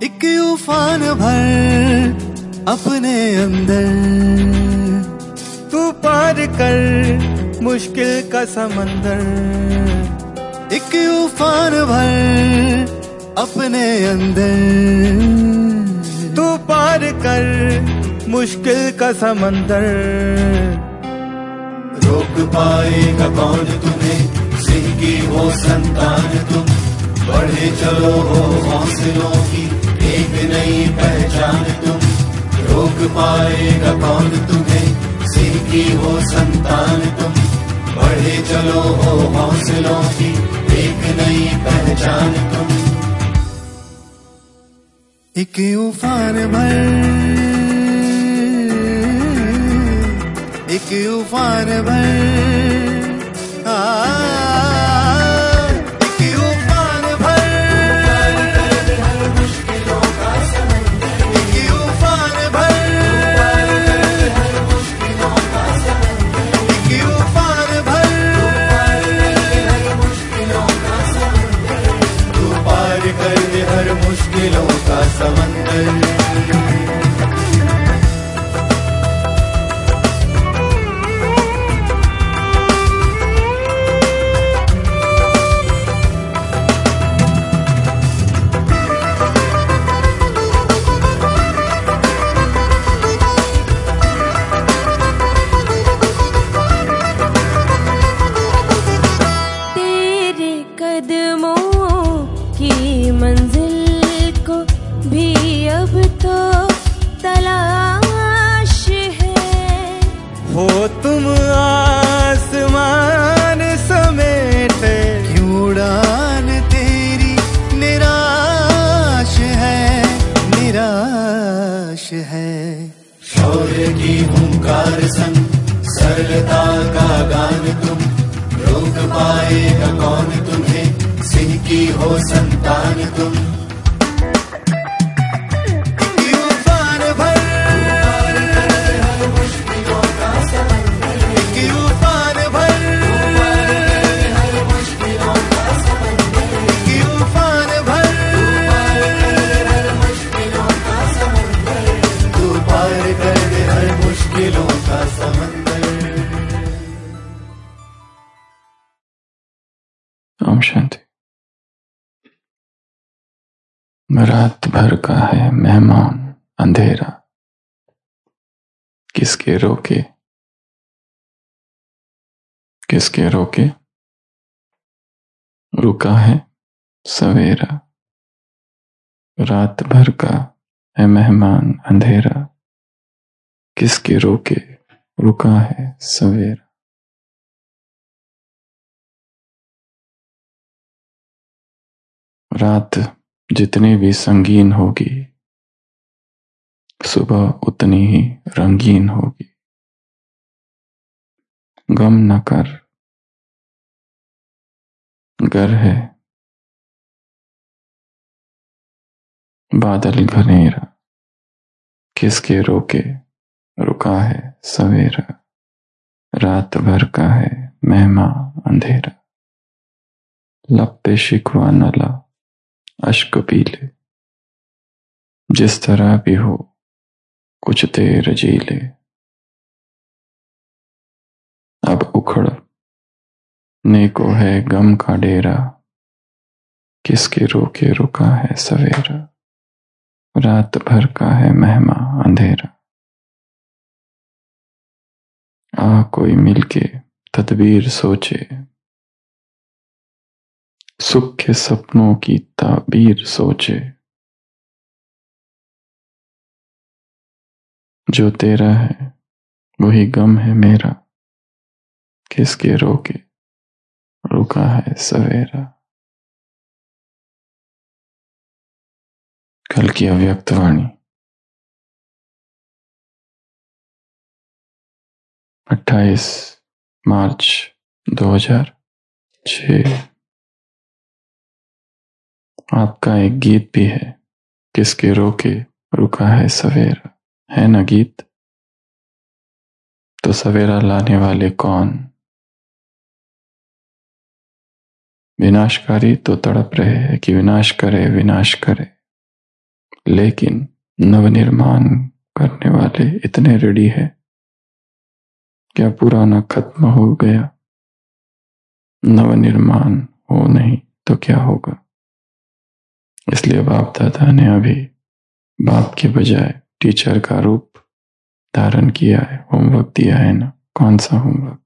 एक उफान भर अपने अंदर, तू पार कर मुश्किल का समंदर। एक उफान भर अपने अंदर, तू पार कर मुश्किल का समंदर। रोक पाएगा कौन तुम्हें, सिंह की वो संतान तुम। बढ़े चलो हो हौसलों की एक नई पहचान तुम। रोक पाएगा कौन तुम्हें, सिंह की वो संतान तुम। बढ़े चलो हो हौसलों की एक नई पहचान तुम। एक उफान भर, एक उफान भर, मुश्किलों का समंदर। तेरे कदमों की मंजिल भी अब तो तलाश है। हो तुम आसमान समेटे, क्यों उड़ान तेरी निराश है, निराश है। शौर्य की हुंकार संग सरलता का गान तुम। रोक पाएगा कौन तुम्हें, सिंह की हो संतान तुम। ओम शांति। रात भर का है मेहमान अंधेरा, किसके रोके, किसके रोके। रुका है सवेरा। रात भर का है मेहमान अंधेरा, किसके रोके, रुका है सवेरा। रात जितनी भी संगीन होगी, सुबह उतनी ही रंगीन होगी। गम न कर, गर है बादल घनेरा, किसके रोके, रुका है सवेरा। रात भर का है मेहमान अंधेरा। लब पे शिकवा न ला अश्क पीले, जिस तरह भी हो कुछ देर जी ले। अब उखड़ नेको है गम का डेरा, किसके रोके, रुका है सवेरा। रात भर का है मेहमान अंधेरा। आ कोई मिलके तदबीर सोचे, सुख के सपनों की ताबीर सोचे। जो तेरा है वही गम है मेरा, किसके रोके, रुका है सवेरा। कल की अव्यक्त वाणी 28 मार्च 2006। आपका एक गीत भी है, किसके रोके, रुका है सवेरा। है ना गीत? तो सवेरा लाने वाले कौन? विनाशकारी तो तड़प रहे हैं कि विनाश करे, विनाश करे। लेकिन नवनिर्माण करने वाले इतने रेडी है, क्या पुराना खत्म हो गया? नवनिर्माण हो नहीं तो क्या होगा? इसलिए बाप दादा ने अभी बाप के बजाय टीचर का रूप धारण किया है, होमवर्क दिया है ना। कौन सा होमवर्क?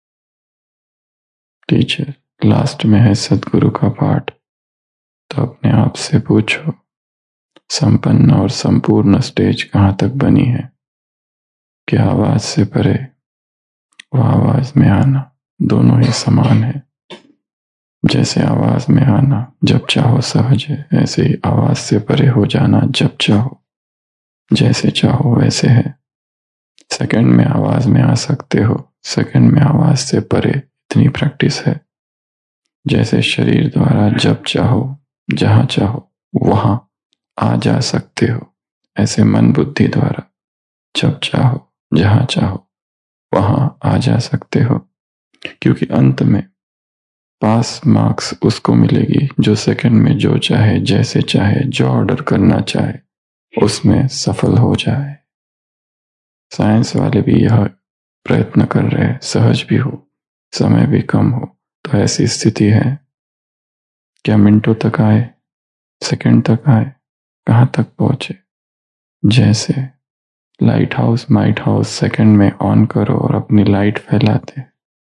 टीचर लास्ट में है सदगुरु का पाठ, तो अपने आप से पूछो संपन्न और संपूर्ण स्टेज कहाँ तक बनी है? क्या आवाज से परे व आवाज में आना दोनों ही समान है? जैसे आवाज में आना जब चाहो सहज है, ऐसे ही आवाज से परे हो जाना जब चाहो जैसे चाहो वैसे है। सेकंड में आवाज में आ सकते हो, सेकंड में आवाज से परे इतनी प्रैक्टिस है। जैसे शरीर द्वारा जब चाहो जहां चाहो वहां आ जा सकते हो, ऐसे मन बुद्धि द्वारा जब चाहो जहां चाहो वहां आ जा सकते हो। क्योंकि अंत में पास मार्क्स उसको मिलेगी जो सेकंड में जो चाहे, जैसे चाहे, जो ऑर्डर करना चाहे उसमें सफल हो जाए। साइंस वाले भी यह प्रयत्न कर रहे हैं, सहज भी हो, समय भी कम हो। तो ऐसी स्थिति है, क्या मिनटों तक आए, सेकंड तक आए, कहां तक पहुंचे? जैसे light house might house second में ऑन करो और अपनी लाइट फैलाते,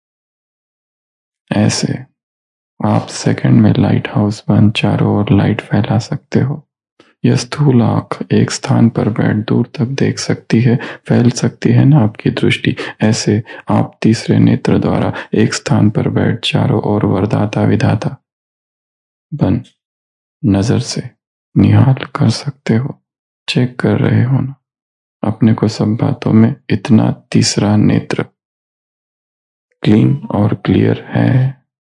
ऐसे आप सेकंड में लाइट हाउस बंद चारों ओर लाइट फैला सकते हो। यह स्थूल आंख एक स्थान पर बैठ दूर तक देख सकती है, फैल सकती है ना आपकी दृष्टि। ऐसे आप तीसरे नेत्र द्वारा एक स्थान पर बैठ चारों ओर वरदाता विधाता बन नजर से निहाल कर सकते हो। चेक कर रहे हो ना अपने को सब बातों में? इतना तीसरा नेत्र क्लीन और क्लियर है।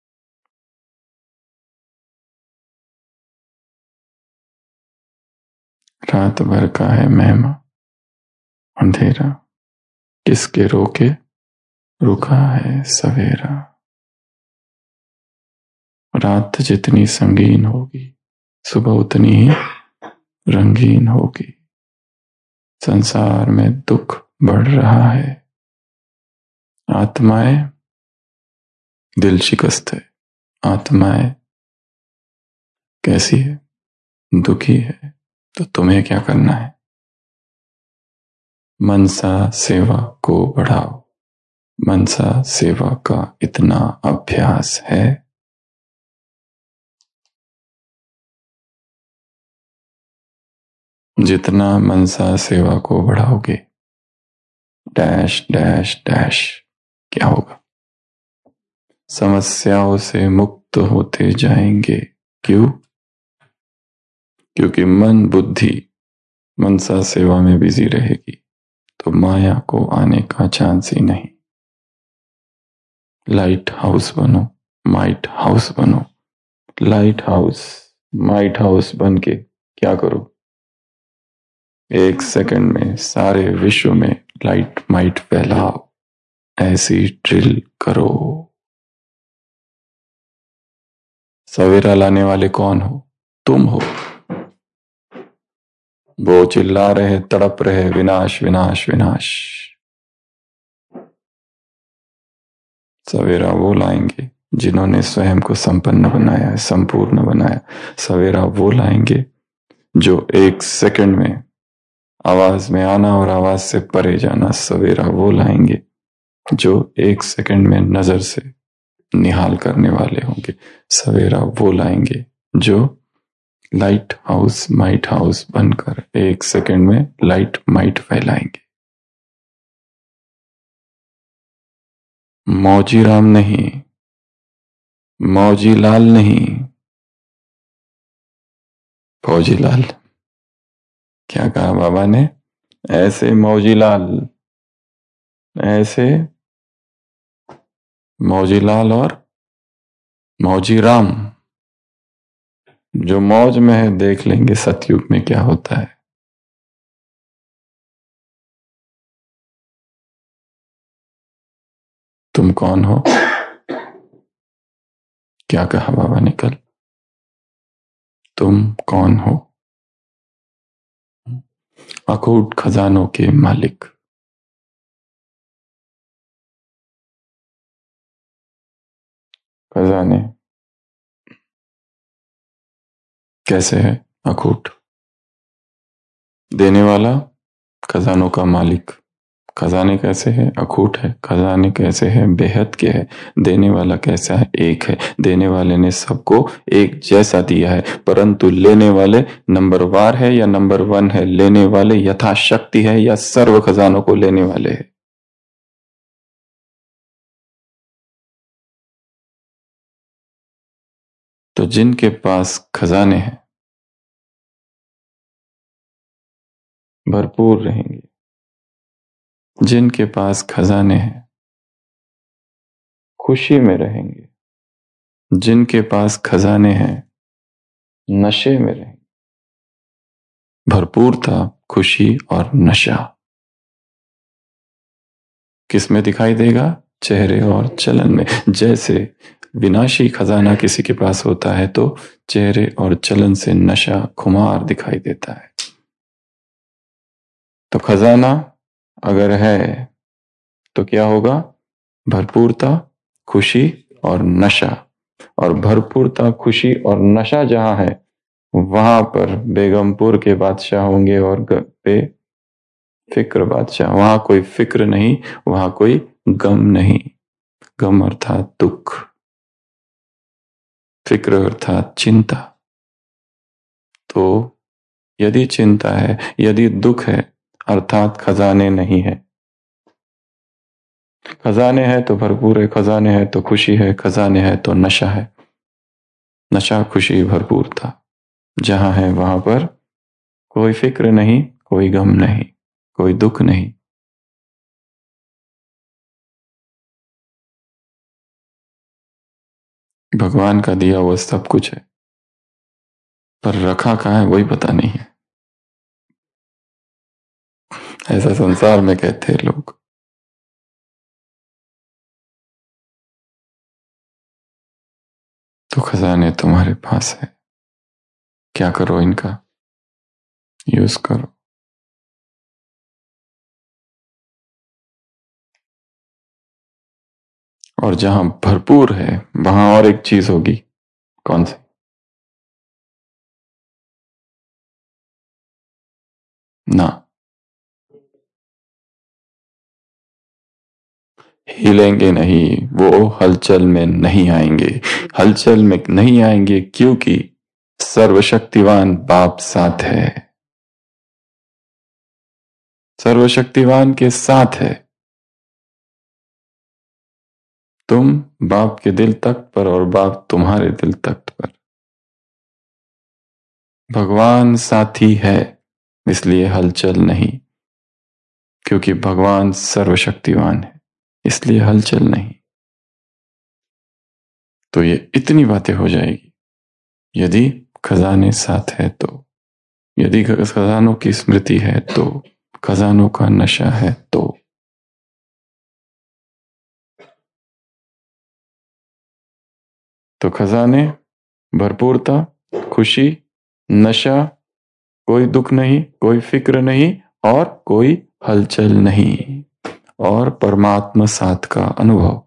रात भर का है महिमा, अंधेरा किसके रोके रुका है सवेरा। रात जितनी संगीन होगी सुबह उतनी ही रंगीन होगी। संसार में दुख बढ़ रहा है, आत्माएं दिल शिकस्त है, आत्माएं कैसी है? दुखी है। तो तुम्हें क्या करना है? मनसा सेवा को बढ़ाओ। मनसा सेवा का इतना अभ्यास है, जितना मनसा सेवा को बढ़ाओगे डैश डैश डैश क्या होगा? समस्याओं से मुक्त होते जाएंगे। क्यों? क्योंकि मन बुद्धि मनसा सेवा में बिजी रहेगी तो माया को आने का चांस ही नहीं। लाइट हाउस बनो, माइट हाउस बनो। लाइट हाउस माइट हाउस बन के क्या करो? एक सेकंड में सारे विश्व में लाइट माइट फैलाओ। ऐसी ड्रिल करो। सवेरा लाने वाले कौन हो? तुम हो। वो चिल्ला रहे, तड़प रहे, विनाश विनाश विनाश। सवेरा वो लाएंगे जिन्होंने स्वयं को संपन्न बनाया है, संपूर्ण बनाया। सवेरा वो लाएंगे जो एक सेकंड में आवाज में आना और आवाज से परे जाना। सवेरा वो लाएंगे जो एक सेकंड में नजर से निहाल करने वाले होंगे। सवेरा वो लाएंगे जो लाइट हाउस माइट हाउस बनकर एक सेकंड में लाइट माइट फैलाएंगे। मौजी राम नहीं, मौजी लाल नहीं, फौजी लाल। क्या कहा बाबा ने? ऐसे मौजी लाल, ऐसे मौजी लाल और मौजी राम। जो मौज में है देख लेंगे सतयुग में क्या होता है। तुम कौन हो? क्या कहा बाबा ने कल? तुम कौन हो? अकूट खजानों के मालिक। खजाने कैसे है? अकूट। देने वाला, खजानों का मालिक। खजाने कैसे है? अकूट है। खजाने कैसे है? बेहद के है। देने वाला कैसा है? एक है। देने वाले ने सबको एक जैसा दिया है, परंतु लेने वाले नंबरवार है या नंबर वन है? लेने वाले यथाशक्ति है या सर्व खजानों को लेने वाले है? तो जिनके पास खजाने हैं भरपूर रहेंगे। जिनके पास खजाने हैं खुशी में रहेंगे। जिनके पास खजाने हैं नशे में रहेंगे। भरपूरता, खुशी और नशा किस में दिखाई देगा? चेहरे और चलन में। जैसे विनाशी खजाना किसी के पास होता है तो चेहरे और चलन से नशा, खुमार दिखाई देता है। तो खजाना अगर है तो क्या होगा? भरपूरता, खुशी और नशा। और भरपूरता, खुशी और नशा जहां है वहां पर बेगमपुर के बादशाह होंगे और बेफिक्र बादशाह। वहां कोई फिक्र नहीं, वहां कोई गम नहीं। गम अर्थात दुख, फिक्र अर्थात चिंता। तो यदि चिंता है, यदि दुख है, अर्थात खजाने नहीं है। खजाने है तो भरपूर है, खजाने है तो खुशी है, खजाने है तो नशा है। नशा, खुशी, भरपूरता जहां है वहां पर कोई फिक्र नहीं, कोई गम नहीं, कोई दुख नहीं। भगवान का दिया हुआ सब कुछ है, पर रखा कहाँ है वही पता नहीं है। ऐसा संसार में कहते हैं लोग। तो खजाने तुम्हारे पास है, क्या करो इनका? यूज करो। और जहां भरपूर है वहां और एक चीज होगी। कौन सी? ना, हिलेंगे नहीं, वो हलचल में नहीं आएंगे। हलचल में नहीं आएंगे क्योंकि सर्वशक्तिवान बाप साथ है। सर्वशक्तिवान के साथ है। तुम बाप के दिल तख्त पर और बाप तुम्हारे दिल तख्त पर। भगवान साथी है, इसलिए हलचल नहीं। क्योंकि भगवान सर्वशक्तिवान है, इसलिए हलचल नहीं। तो ये इतनी बातें हो जाएगी यदि खजाने साथ है तो, यदि खजानों की स्मृति है तो, खजानों का नशा है तो खजाने, भरपूरता, खुशी, नशा, कोई दुख नहीं, कोई फिक्र नहीं और कोई हलचल नहीं, और परमात्मा साथ का अनुभव।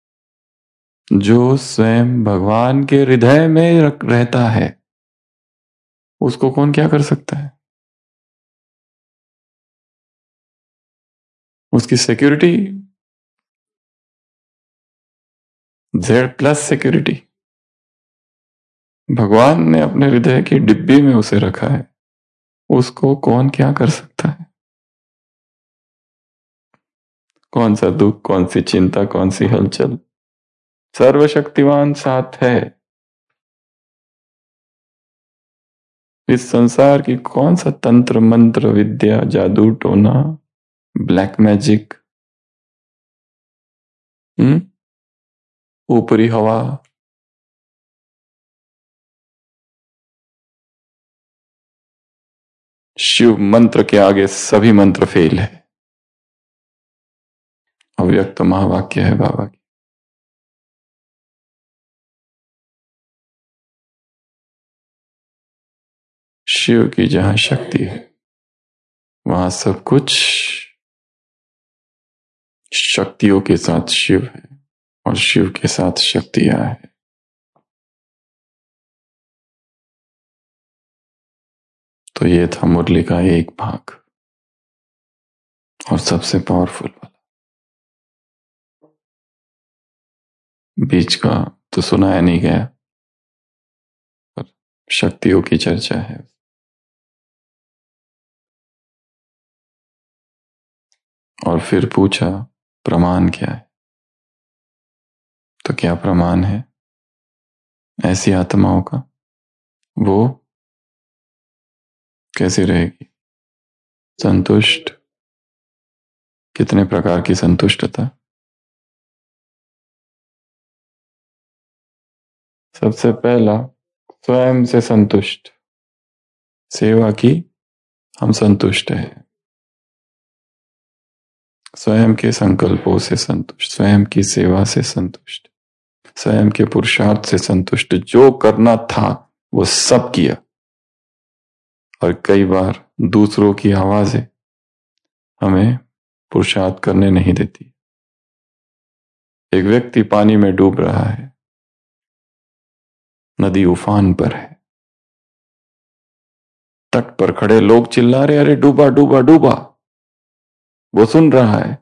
जो स्वयं भगवान के हृदय में रहता है उसको कौन क्या कर सकता है? उसकी सिक्योरिटी Z+ सिक्योरिटी। भगवान ने अपने हृदय की डिब्बी में उसे रखा है, उसको कौन क्या कर सकता है? कौन सा दुख, कौन सी चिंता, कौन सी हलचल? सर्वशक्तिवान साथ है। इस संसार की कौन सा तंत्र मंत्र विद्या, जादू टोना, ब्लैक मैजिक, ऊपरी हवा, शिव मंत्र के आगे सभी मंत्र फेल है। अव्यक्त महावाक्य है बाबा की। शिव की जहां शक्ति है वहां सब कुछ शक्तियों के साथ शिव है और शिव के साथ शक्तियां है। तो ये था मुरली का एक भाग और सबसे पावरफुल वाला। बीच का तो सुनाया नहीं गया, पर शक्तियों की चर्चा है। और फिर पूछा प्रमाण क्या है। तो क्या प्रमाण है ऐसी आत्माओं का? वो कैसे रहेगी संतुष्ट? कितने प्रकार की संतुष्टता? सबसे पहला, स्वयं से संतुष्ट। सेवा की हम संतुष्ट हैं, स्वयं के संकल्पों से संतुष्ट, स्वयं की सेवा से संतुष्ट, स्वयं के पुरुषार्थ से संतुष्ट। जो करना था वो सब किया। और कई बार दूसरों की आवाजें हमें पुरुषार्थ करने नहीं देती। एक व्यक्ति पानी में डूब रहा है, नदी उफान पर है, तट पर खड़े लोग चिल्ला रहे, अरे डूबा डूबा डूबा। वो सुन रहा है,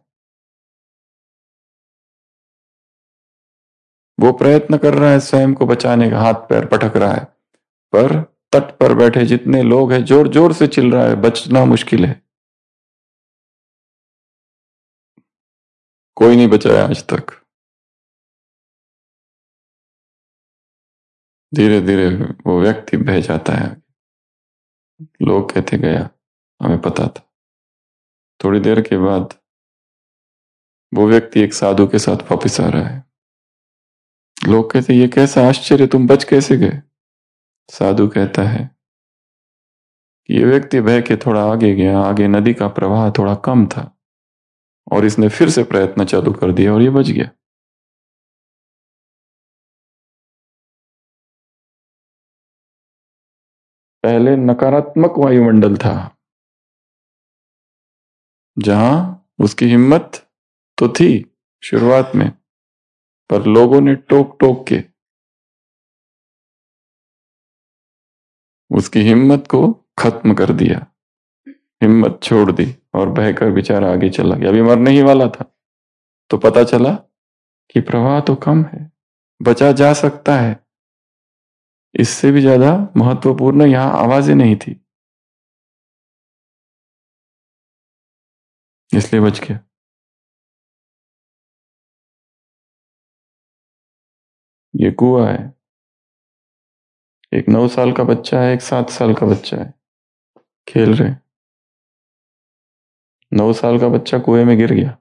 वो प्रयत्न कर रहा है स्वयं को बचाने का, हाथ पैर पटक रहा है, पर तट पर बैठे जितने लोग हैं जोर जोर से चिल्ला रहा है, बचना मुश्किल है। कोई नहीं बचाया आज तक। धीरे धीरे वो व्यक्ति बह जाता है। लोग कहते गया, हमें पता था। थोड़ी देर के बाद वो व्यक्ति एक साधु के साथ वापिस आ रहा है। लोग कहते, ये कैसा आश्चर्य, तुम बच कैसे गए? साधु कहता है कि ये व्यक्ति बह के थोड़ा आगे गया, आगे नदी का प्रवाह थोड़ा कम था और इसने फिर से प्रयत्न चालू कर दिया और ये बच गया। पहले नकारात्मक वायुमंडल था, जहां उसकी हिम्मत तो थी शुरुआत में, पर लोगों ने टोक टोक के उसकी हिम्मत को खत्म कर दिया, हिम्मत छोड़ दी और बहकर बेचारा आगे चला गया। अभी मरने ही वाला था तो पता चला कि प्रवाह तो कम है, बचा जा सकता है। इससे भी ज्यादा महत्वपूर्ण यहां आवाजें नहीं थी, इसलिए बच गया। ये कुआं है, एक 9 साल का बच्चा है, एक 7 साल का बच्चा है, खेल रहे। 9 साल का बच्चा कुएं में गिर गया,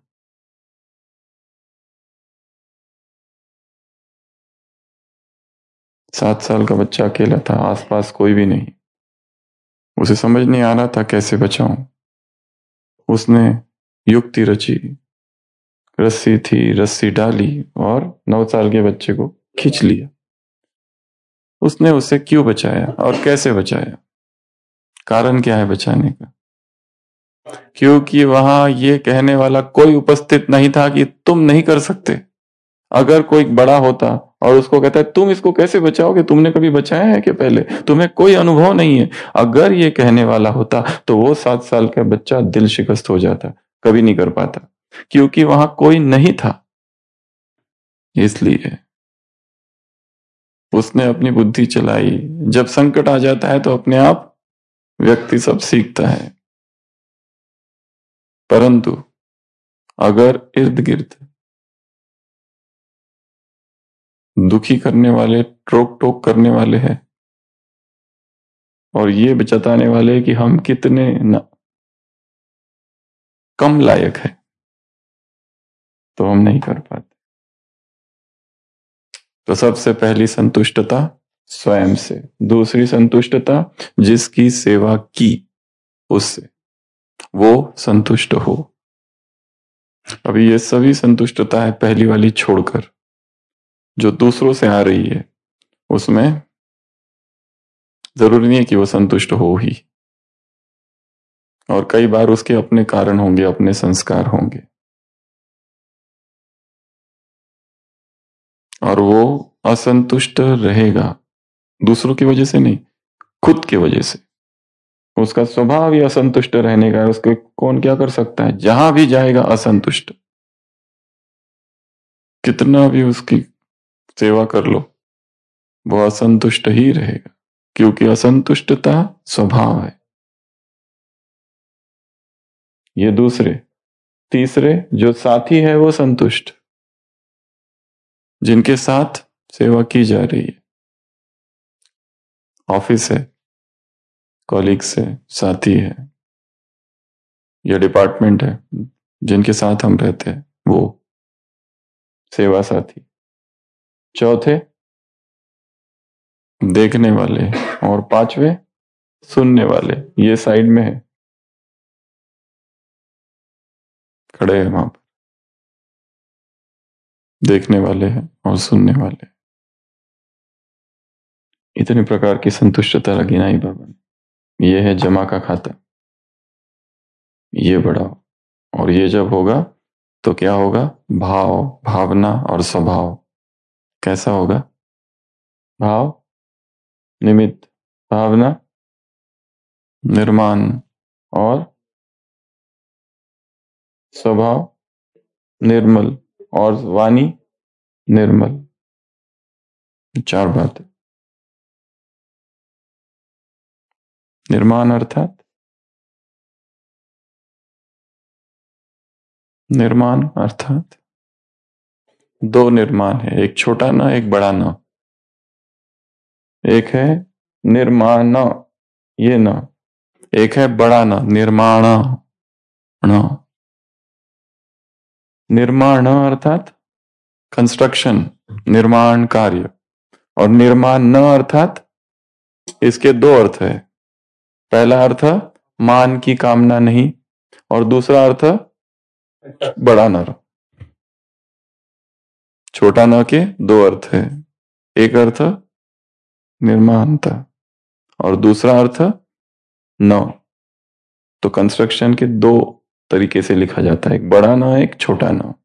7 साल का बच्चा अकेला था, आसपास कोई भी नहीं। उसे समझ नहीं आ रहा था कैसे बचाऊं। उसने युक्ति रची, रस्सी थी, रस्सी डाली और 9 साल के बच्चे को खींच लिया। उसने उसे क्यों बचाया और कैसे बचाया? कारण क्या है बचाने का? क्योंकि वहां ये कहने वाला कोई उपस्थित नहीं था कि तुम नहीं कर सकते। अगर कोई बड़ा होता और उसको कहता है तुम इसको कैसे बचाओगे, तुमने कभी बचाया है कि पहले, तुम्हें कोई अनुभव नहीं है, अगर ये कहने वाला होता तो वो 7 साल का बच्चा दिल शिकस्त हो जाता, कभी नहीं कर पाता, क्योंकि वहां कोई नहीं था। इसलिए उसने अपनी बुद्धि चलाई। जब संकट आ जाता है तो अपने आप व्यक्ति सब सीखता है, परंतु अगर इर्द गिर्द दुखी करने वाले, टोक टोक करने वाले हैं और ये जताने वाले कि हम कितने कम लायक है, तो हम नहीं कर पाते। तो सबसे पहली संतुष्टता स्वयं से, दूसरी संतुष्टता जिसकी सेवा की उससे, वो संतुष्ट हो। अभी ये सभी संतुष्टता है पहली वाली छोड़कर, जो दूसरों से आ रही है उसमें जरूरी नहीं है कि वो संतुष्ट हो ही। और कई बार उसके अपने कारण होंगे, अपने संस्कार होंगे, और वो असंतुष्ट रहेगा दूसरों की वजह से नहीं, खुद की वजह से। उसका स्वभाव ही असंतुष्ट रहने का है, उसको कौन क्या कर सकता है। जहां भी जाएगा असंतुष्ट, कितना भी उसकी सेवा कर लो वो असंतुष्ट ही रहेगा, क्योंकि असंतुष्टता स्वभाव है। ये दूसरे। तीसरे, जो साथी है वो संतुष्ट, जिनके साथ सेवा की जा रही है, ऑफिस है, कॉलीग्स है, साथी है, या डिपार्टमेंट है, जिनके साथ हम रहते हैं, वो सेवा साथी। चौथे, देखने वाले, और पांचवे सुनने वाले। ये साइड में है, खड़े हैं वहां पर, देखने वाले हैं और सुनने वाले। इतने प्रकार की संतुष्टता गिनाई बाबा ने। ये है जमा का खाता, ये बढ़ाओ। और ये जब होगा तो क्या होगा, भाव, भावना और स्वभाव। कैसा होगा, भाव, निमित्त, भावना, निर्माण, और स्वभाव निर्मल, और वाणी निर्मल। चार बातें। निर्माण अर्थात, निर्माण अर्थात दो निर्माण है, एक छोटा न, एक बड़ा न। एक है निर्माण, ये न। एक है बड़ा न, निर्माण न। निर्माण अर्थात कंस्ट्रक्शन, निर्माण कार्य। और निर्माण न अर्थात, इसके दो अर्थ है। पहला अर्थ मान की कामना नहीं, और दूसरा अर्थ बड़ा न। छोटा न के दो अर्थ है, एक अर्थ निर्माणता और दूसरा अर्थ न। तो कंस्ट्रक्शन के दो तरीके से लिखा जाता है, एक बड़ा न, एक छोटा न।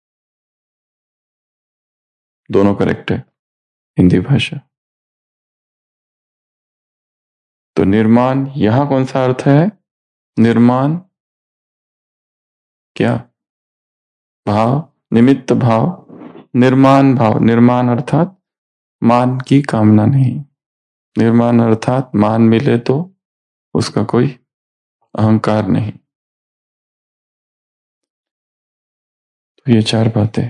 दोनों करेक्ट है हिंदी भाषा। तो निर्माण यहां कौन सा अर्थ है, निर्माण क्या, भाव, निमित्त भाव, निर्माण भाव। निर्माण अर्थात मान की कामना नहीं, निर्माण अर्थात मान मिले तो उसका कोई अहंकार नहीं। तो ये चार बातें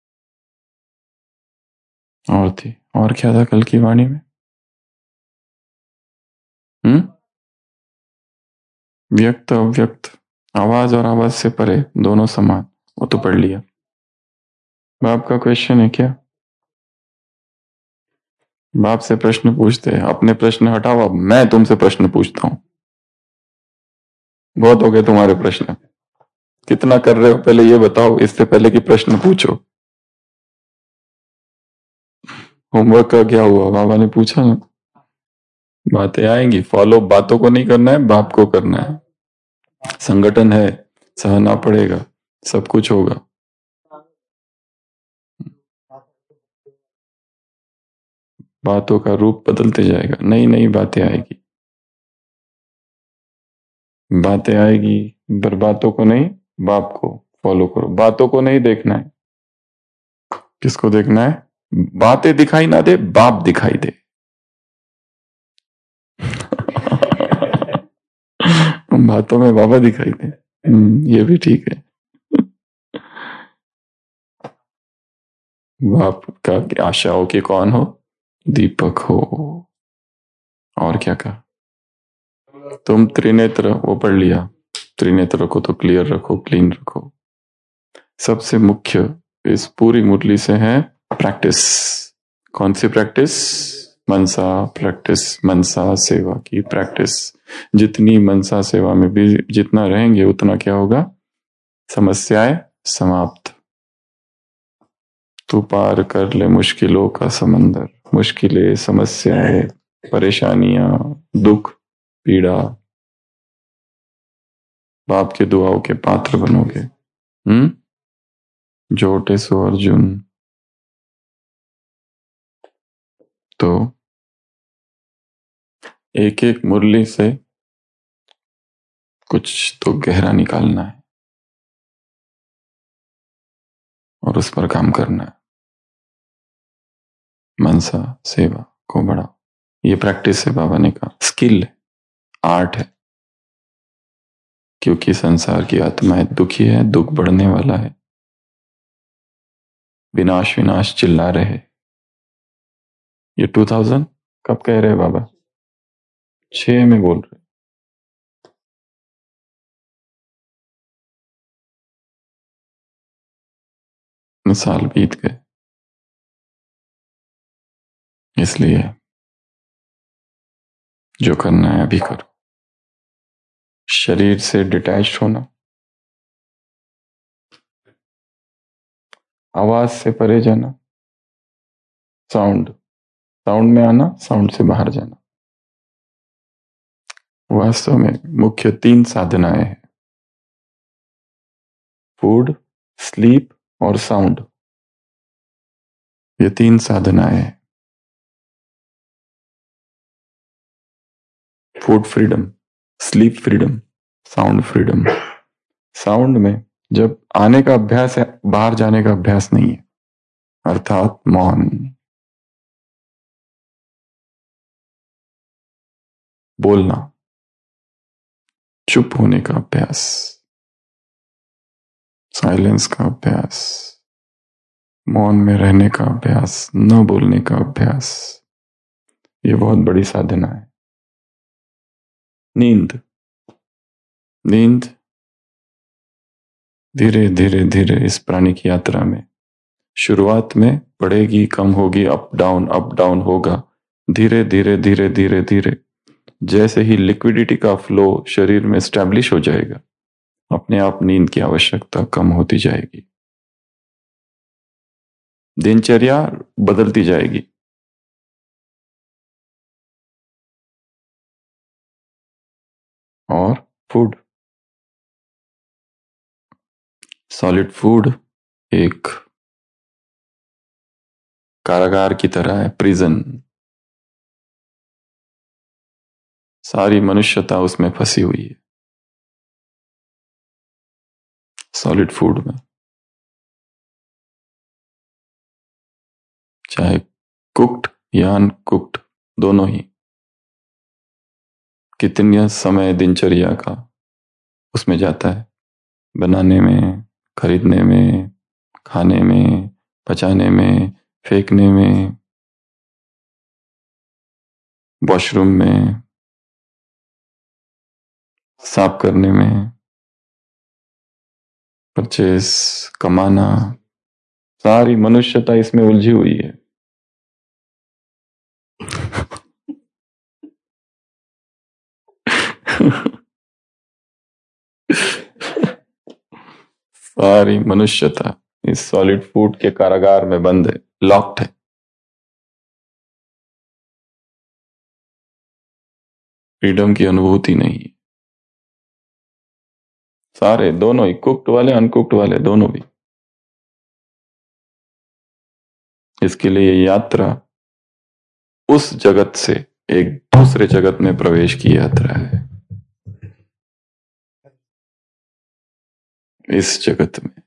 और थी। और क्या था कल की वाणी में, व्यक्त अव्यक्त, आवाज और आवाज से परे, दोनों समान, वो तो पढ़ लिया। बाप का क्वेश्चन है क्या, बाप से प्रश्न पूछते हैं। अपने प्रश्न हटाओ, अब मैं तुमसे प्रश्न पूछता हूं। बहुत हो गए तुम्हारे प्रश्न, कितना कर रहे हो पहले ये बताओ, इससे पहले कि प्रश्न पूछो। होमवर्क का क्या हुआ, बाबा ने पूछा ना। बातें आएंगी, फॉलो बातों को नहीं करना है, बाप को करना है। संगठन है, सहना पड़ेगा, सब कुछ होगा। बातों का रूप बदलते जाएगा, नई नई बातें आएगी, बातें आएगी, पर बातों को नहीं, बाप को फॉलो करो। बातों को नहीं देखना है, किसको देखना है, बातें दिखाई ना दे, बाप दिखाई दे। बातों में बाबा दिखाई दे, ये भी ठीक है। बाप का आशा हो कि कौन हो, दीपक हो। और क्या कहा, तुम त्रिनेत्र, वो पढ़ लिया। त्रिनेत्र को तो क्लियर रखो, क्लीन रखो। सबसे मुख्य इस पूरी मुरली से है प्रैक्टिस। कौन सी प्रैक्टिस, मनसा प्रैक्टिस, मनसा सेवा की प्रैक्टिस। जितनी मनसा सेवा में भी जितना रहेंगे उतना क्या होगा, समस्याएं समाप्त। तू पार कर ले मुश्किलों का समंदर। मुश्किलें, समस्याएं, परेशानियां, दुख, पीड़ा, बाप के दुआओं के पात्र बनोगे। जोटे सो अर्जुन। तो एक एक मुरली से कुछ तो गहरा निकालना है और उस पर काम करना है। मनसा सेवा को बढ़ाओ। ये प्रैक्टिस है, बाबा ने कहा स्किल है, आर्ट है। क्योंकि संसार की आत्माएं दुखी है, दुख बढ़ने वाला है, विनाश विनाश चिल्ला रहे। ये 2000 कब कह रहे बाबा? 6 में बोल रहे। साल बीत गए, इसलिए जो करना है अभी करो। शरीर से डिटैच होना, आवाज से परे जाना, साउंड में आना, साउंड से बाहर जाना। वास्तव में मुख्य 3 साधनाएं हैं, फूड, स्लीप और साउंड। ये 3 साधनाएं हैं। Food freedom, sleep freedom, sound freedom. Sound में जब आने का अभ्यास है, बाहर जाने का अभ्यास नहीं है, अर्थात मौन, बोलना, चुप होने का अभ्यास, साइलेंस का अभ्यास, मौन में रहने का अभ्यास, न बोलने का अभ्यास। ये बहुत बड़ी साधना है। नींद धीरे धीरे धीरे इस प्राणी की यात्रा में शुरुआत में बढ़ेगी, कम होगी, अप डाउन होगा। धीरे धीरे धीरे धीरे धीरे जैसे ही लिक्विडिटी का फ्लो शरीर में स्टैब्लिश हो जाएगा, अपने आप नींद की आवश्यकता कम होती जाएगी, दिनचर्या बदलती जाएगी। और फूड, सॉलिड फूड एक कारागार की तरह है, प्रिजन। सारी मनुष्यता उसमें फंसी हुई है, सॉलिड फूड में। चाहे कुक्ड या अनकुक्ड, दोनों ही। कितना समय दिनचर्या का उसमें जाता है, बनाने में, खरीदने में, खाने में, पचाने में, फेंकने में, वॉशरूम में, साफ करने में, परचेस, कमाना। सारी मनुष्यता इसमें उलझी हुई है। सारी मनुष्यता इस सॉलिड फूड के कारागार में बंद है, लॉक्ड है। फ्रीडम की अनुभूति नहीं। सारे, दोनों ही, कुक्ड वाले, अनकुक्ड वाले, दोनों भी। इसके लिए ये यात्रा उस जगत से एक दूसरे जगत में प्रवेश की यात्रा है। इस जगत में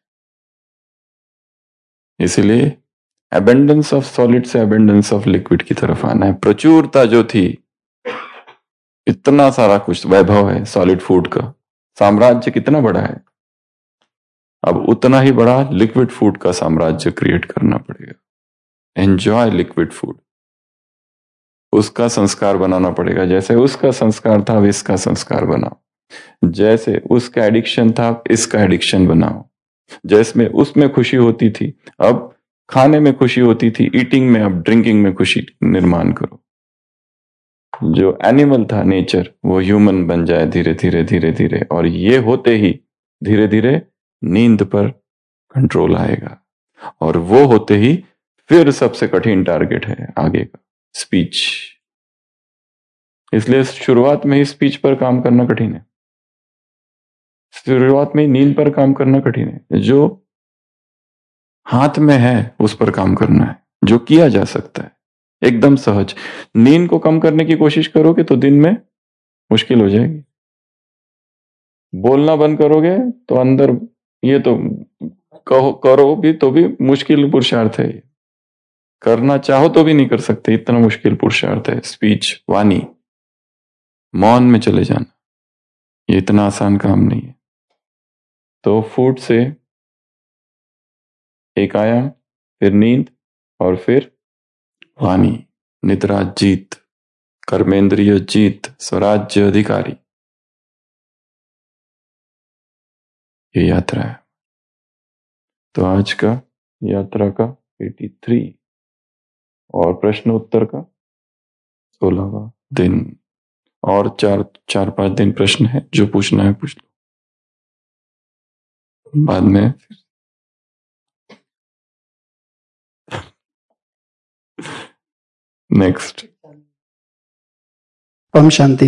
इसलिए एबेंडेंस ऑफ सॉलिड से एबेंडेंस ऑफ लिक्विड की तरफ आना है। प्रचुरता जो थी, इतना सारा कुछ वैभव है सॉलिड फूड का, साम्राज्य कितना बड़ा है, अब उतना ही बड़ा लिक्विड फूड का साम्राज्य क्रिएट करना पड़ेगा। एंजॉय लिक्विड फूड, उसका संस्कार बनाना पड़ेगा। जैसे उसका संस्कार था, अब इसका संस्कार बनाओ। जैसे उसका एडिक्शन था, इसका एडिक्शन बनाओ। जैसे उसमें खुशी होती थी, अब खाने में खुशी होती थी, ईटिंग में, अब ड्रिंकिंग में खुशी निर्माण करो। जो एनिमल था नेचर, वो ह्यूमन बन जाए धीरे धीरे धीरे धीरे। और ये होते ही धीरे धीरे नींद पर कंट्रोल आएगा, और वो होते ही फिर सबसे कठिन टारगेट है आगे का, स्पीच। इसलिए शुरुआत में ही स्पीच पर काम करना कठिन है। शुरुआत में नींद पर काम करना कठिन है, जो हाथ में है उस पर काम करना है, जो किया जा सकता है एकदम सहज। नींद को कम करने की कोशिश करोगे तो दिन में मुश्किल हो जाएगी। बोलना बंद करोगे तो अंदर ये तो करो भी तो भी मुश्किल पुरुषार्थ है, करना चाहो तो भी नहीं कर सकते, इतना मुश्किल पुरुषार्थ है। स्पीच, वाणी, मौन में चले जाना, ये इतना आसान काम नहीं है। तो फूड से एक आयाम, फिर नींद, और फिर वाणी, निद्रा जीत, कर्मेंद्रिय जीत, स्वराज्य अधिकारी, ये यात्रा है। तो आज का यात्रा का 83 और प्रश्न उत्तर का 16वां दिन, और 4-5 दिन प्रश्न है, जो पूछना है पूछ लो, बाद में नेक्स्ट। ओम शांति।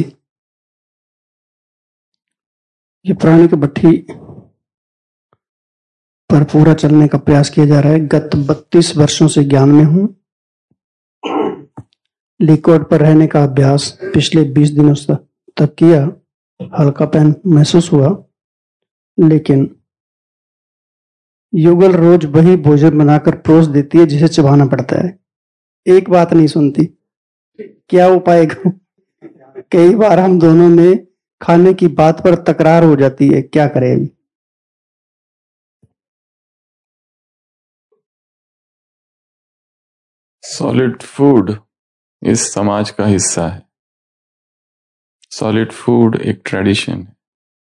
ये पुराने की भट्ठी पर पूरा चलने का प्रयास किया जा रहा है। गत 32 वर्षों से ज्ञान में हूं। लिक्विड पर रहने का अभ्यास पिछले 20 दिनों तक किया। हल्कापन महसूस हुआ, लेकिन युगल रोज वही भोजन बनाकर परोस देती है जिसे चबाना पड़ता है। एक बात नहीं सुनती। क्या उपाय करूं? कई बार हम दोनों में खाने की बात पर तकरार हो जाती है, क्या करें अभी? सॉलिड फूड इस समाज का हिस्सा है। सॉलिड फूड एक ट्रेडिशन है,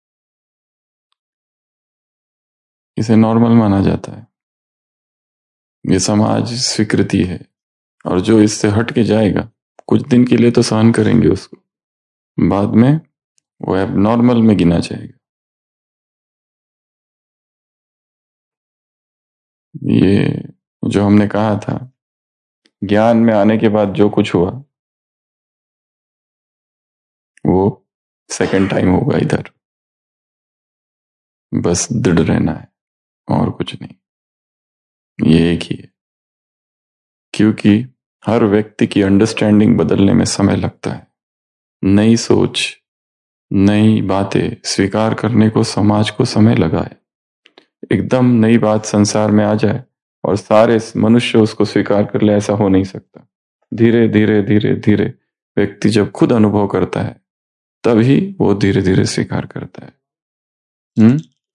इसे नॉर्मल माना जाता है। ये समाज स्वीकृति है, और जो इससे हट के जाएगा कुछ दिन के लिए तो सहन करेंगे उसको, बाद में वो एबनॉर्मल में गिना जाएगा। ये जो हमने कहा था, ज्ञान में आने के बाद जो कुछ हुआ वो सेकंड टाइम होगा इधर। बस दृढ़ रहना है और कुछ नहीं, ये एक ही है। क्योंकि हर व्यक्ति की अंडरस्टैंडिंग बदलने में समय लगता है। नई सोच, नई बातें स्वीकार करने को समाज को समय लगा है। एकदम नई बात संसार में आ जाए और सारे मनुष्य उसको स्वीकार कर ले, ऐसा हो नहीं सकता। धीरे धीरे धीरे धीरे व्यक्ति जब खुद अनुभव करता है तभी वो धीरे धीरे स्वीकार करता है।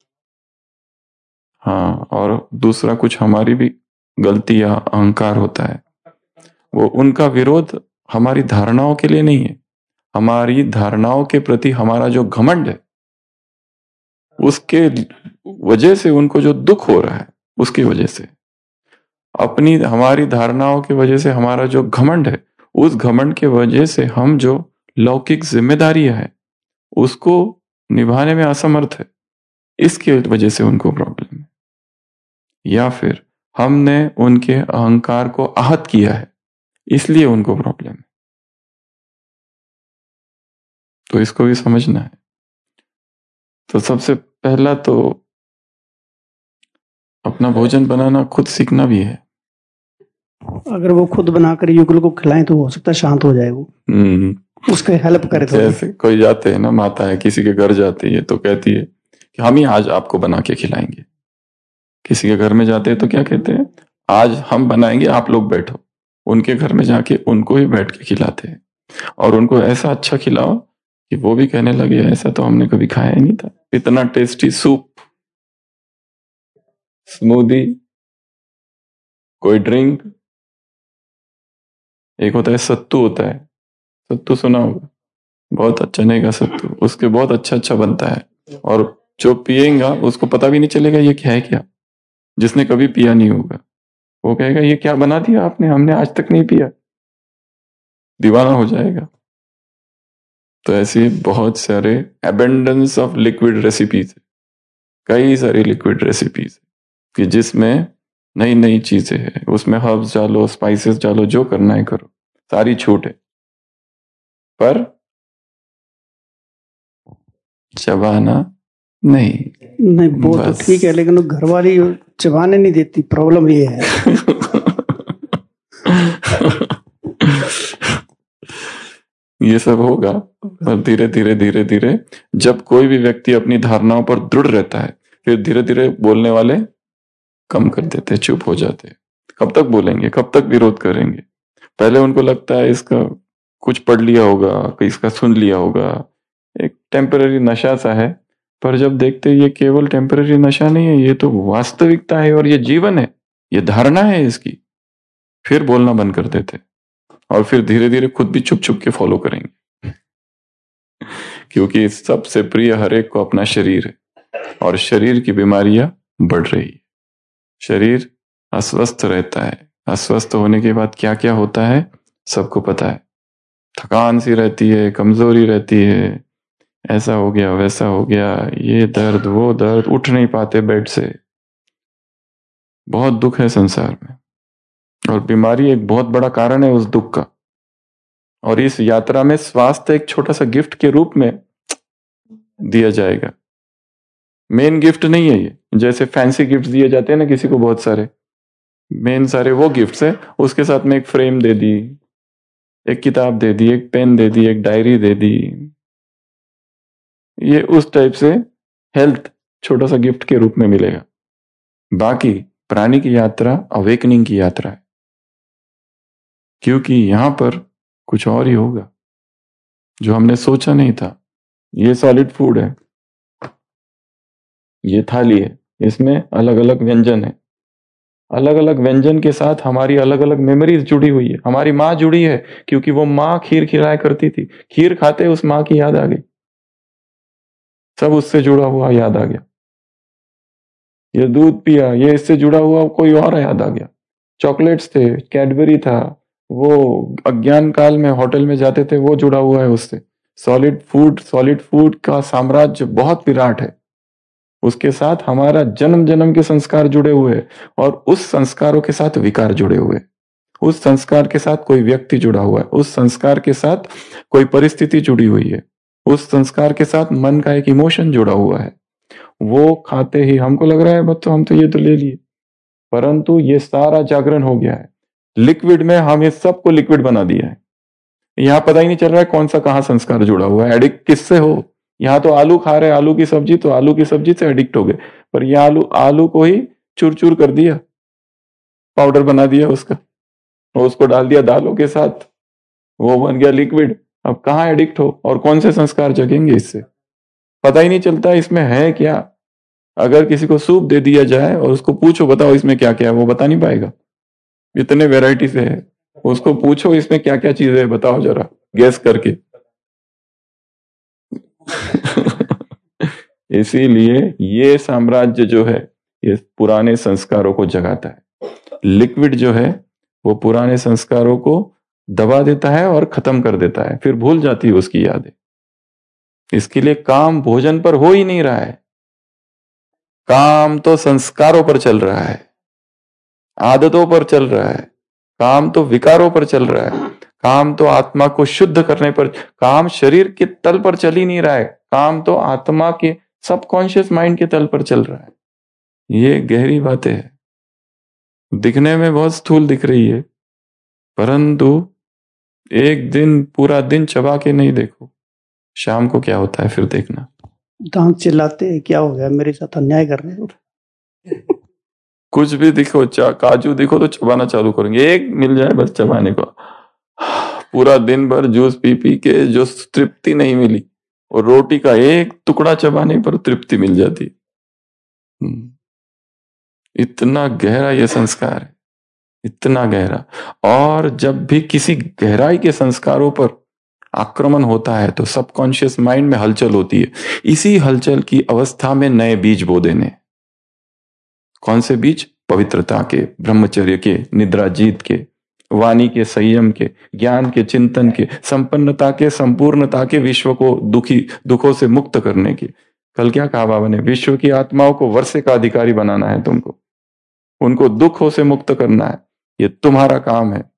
हाँ, और दूसरा कुछ हमारी भी गलती या अहंकार होता है। वो उनका विरोध हमारी धारणाओं के लिए नहीं है, हमारी धारणाओं के प्रति हमारा जो घमंड है उसके वजह से उनको जो दुख हो रहा है, उसकी वजह से, अपनी हमारी धारणाओं की वजह से हमारा जो घमंड है, उस घमंड के वजह से हम जो लौकिक जिम्मेदारियां है उसको निभाने में असमर्थ है, इसकी वजह से उनको प्रॉब्लम है। या फिर हमने उनके अहंकार को आहत किया है, इसलिए उनको प्रॉब्लम है। तो इसको भी समझना है। तो सबसे पहला तो अपना भोजन बनाना खुद सीखना भी है। अगर वो खुद बनाकर युगल को खिलाएं तो हो सकता है शांत हो जाए वो, उसके हेल्प करे। तो जैसे कोई जाते हैं ना, माता है किसी के घर जाती है तो कहती है कि हम ही आज आपको बना के खिलाएंगे। किसी के घर में जाते हैं तो क्या कहते हैं, आज हम बनाएंगे, आप लोग बैठो। उनके घर में जाके उनको ही बैठ के खिलाते हैं, और उनको ऐसा अच्छा खिलाओ कि वो भी कहने लगे ऐसा तो हमने कभी खाया ही नहीं था। इतना टेस्टी सूप, स्मूदी, कोई ड्रिंक, एक होता है सत्तू, होता है सत्तू, सुना होगा, बहुत अच्छा नहीं का सत्तू, उसके बहुत अच्छा अच्छा बनता है, और जो पिएगा उसको पता भी नहीं चलेगा ये क्या है। क्या जिसने कभी पिया नहीं होगा वो कहेगा ये क्या बना दिया आपने, हमने आज तक नहीं पिया, दीवाना हो जाएगा। तो ऐसे बहुत सारे एबंडेंस ऑफ लिक्विड रेसिपीज, कई सारी लिक्विड रेसिपीज कि जिसमें नई नई चीजें हैं, उसमें हर्ब्स डालो, स्पाइसेस डालो, जो करना है करो, सारी छूट है। पर चबाना नहीं वो तो ठीक है, लेकिन वो घर वाली चबाने नहीं देती, प्रॉब्लम ये है। ये सब होगा, और धीरे धीरे धीरे धीरे जब कोई भी व्यक्ति अपनी धारणाओं पर दृढ़ रहता है, फिर धीरे धीरे बोलने वाले कम कर देते, चुप हो जाते। कब तक बोलेंगे, कब तक विरोध करेंगे? पहले उनको लगता है इसका कुछ पढ़ लिया होगा, इसका सुन लिया होगा, एक टेम्पररी नशा सा है। पर जब देखते ये केवल टेम्पररी नशा नहीं है, ये तो वास्तविकता है और ये जीवन है, ये धारणा है इसकी, फिर बोलना बंद कर देते और फिर धीरे धीरे खुद भी छुप छुप के फॉलो करेंगे। क्योंकि सबसे प्रिय हर एक को अपना शरीर है और शरीर की बीमारियां बढ़ रही है, शरीर अस्वस्थ रहता है। अस्वस्थ होने के बाद क्या क्या होता है सबको पता है, थकान सी रहती है, कमजोरी रहती है, ऐसा हो गया वैसा हो गया, ये दर्द वो दर्द, उठ नहीं पाते बेड से। बहुत दुख है संसार में और बीमारी एक बहुत बड़ा कारण है उस दुख का। और इस यात्रा में स्वास्थ्य एक छोटा सा गिफ्ट के रूप में दिया जाएगा, मेन गिफ्ट नहीं है ये। जैसे फैंसी गिफ्ट दिए जाते हैं ना किसी को, बहुत सारे मेन सारे वो गिफ्ट्स है, उसके साथ में एक फ्रेम दे दी, एक किताब दे दी, एक पेन दे दी, एक डायरी दे दी। ये उस टाइप से हेल्थ छोटा सा गिफ्ट के रूप में मिलेगा। बाकी प्राणी की यात्रा अवेकनिंग की यात्रा है, क्योंकि यहां पर कुछ और ही होगा जो हमने सोचा नहीं था। ये सॉलिड फूड है, ये थाली है, इसमें अलग अलग व्यंजन है, अलग अलग व्यंजन के साथ हमारी अलग अलग मेमोरीज जुड़ी हुई है। हमारी माँ जुड़ी है, क्योंकि वो माँ खीर खिलाया करती थी, खीर खाते उस माँ की याद आ गई, सब उससे जुड़ा हुआ याद आ गया। ये दूध पिया, ये इससे जुड़ा हुआ कोई और याद आ गया। चॉकलेट्स थे, कैडबरी था, वो अज्ञान काल में होटल में जाते थे, वो जुड़ा हुआ है उससे। सॉलिड फूड का साम्राज्य बहुत विराट है, उसके साथ हमारा जन्म जन्म के संस्कार जुड़े हुए हैं और उस संस्कारों के साथ विकार जुड़े हुए हैं। उस संस्कार के साथ कोई व्यक्ति जुड़ा हुआ है, उस संस्कार के साथ कोई परिस्थिति जुड़ी हुई है, उस संस्कार के साथ मन का एक इमोशन जुड़ा हुआ है। वो खाते ही हमको लग रहा है बस तो हम तो ये तो ले लिए, परंतु ये सारा जागरण हो गया है। लिक्विड में हम इस सबको लिक्विड बना दिया है। यहाँ पता ही नहीं चल रहा है कौन सा कहाँ संस्कार जुड़ा हुआ है, एडिक्ट किससे हो। यहाँ तो आलू खा रहे, आलू की सब्जी, तो आलू की सब्जी से एडिक्ट हो गए, पर ये आलू को ही चूर चूर कर दिया, पाउडर बना दिया उसका और उसको डाल दिया दालों के साथ, वो बन गया लिक्विड। अब कहाँ एडिक्ट हो और कौन से संस्कार जगेंगे इससे, पता ही नहीं चलता इसमें है क्या। अगर किसी को सूप दे दिया जाए और उसको पूछो बताओ इसमें क्या क्या है, वो बता नहीं पाएगा, इतने वेराइटी से है। उसको पूछो इसमें क्या क्या चीजें है बताओ जरा, गैस करके। इसीलिए ये साम्राज्य जो है ये पुराने संस्कारों को जगाता है। लिक्विड जो है वो पुराने संस्कारों को दबा देता है और खत्म कर देता है, फिर भूल जाती है उसकी यादें। इसके लिए काम भोजन पर हो ही नहीं रहा है, काम तो संस्कारों पर चल रहा है, आदतों पर चल रहा है, काम तो विकारों पर चल रहा है, काम तो आत्मा को शुद्ध करने पर, काम शरीर के तल पर चल ही नहीं रहा है, काम तो आत्मा के सबकॉन्शियस माइंड के तल पर चल रहा है। ये गहरी बातें है, दिखने में बहुत स्थूल दिख रही है, परंतु एक दिन पूरा दिन चबा के नहीं देखो, शाम को क्या होता है फिर देखना। दांत चिल्लाते हैं क्या हो गया, मेरे साथ अन्याय कर रहे हो। कुछ भी दिखो, काजू दिखो तो चबाना चालू करेंगे, एक मिल जाए बस चबाने को। पूरा दिन भर जूस पी पी के जो तृप्ति नहीं मिली, और रोटी का एक टुकड़ा चबाने पर तृप्ति मिल जाती। इतना गहरा ये संस्कार है, इतना गहरा। और जब भी किसी गहराई के संस्कारों पर आक्रमण होता है तो सबकॉन्शियस माइंड में हलचल होती है। इसी हलचल की अवस्था में नए बीज बो देने। कौन से बीज? पवित्रता के, ब्रह्मचर्य के, निद्रा जीत के, वाणी के, संयम के, ज्ञान के, चिंतन के, संपन्नता के, संपूर्णता के, विश्व को दुखों से मुक्त करने के। कल क्या कहा बाबा ने? विश्व की आत्माओं को वर्षे का अधिकारी बनाना है तुमको, उनको दुखों से मुक्त करना है, ये तुम्हारा काम है।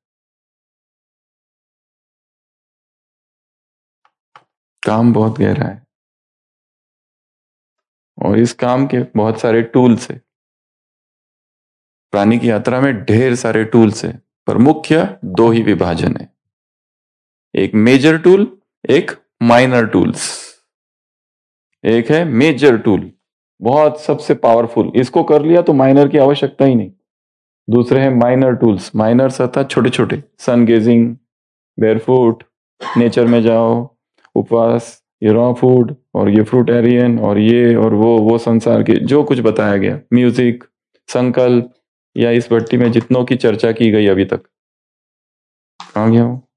काम बहुत गहरा है। और इस काम के बहुत सारे टूल्स है। प्राणी की यात्रा में ढेर सारे टूल्स है, पर मुख्य दो ही विभाजन है, एक मेजर टूल, एक माइनर टूल्स। एक है मेजर टूल, बहुत सबसे पावरफुल, इसको कर लिया तो माइनर की आवश्यकता ही नहीं। दूसरे हैं माइनर टूल्स, माइनर्स अर्थात छोटे छोटे, सन गेजिंग, बेयरफुट, नेचर में जाओ, उपवास, ये रॉ फूड और ये फ्रूटेरियन और ये और वो संसार के जो कुछ बताया गया, म्यूजिक, संकल्प, या इस भट्टी में जितनों की चर्चा की गई अभी तक, कहां गया हूं,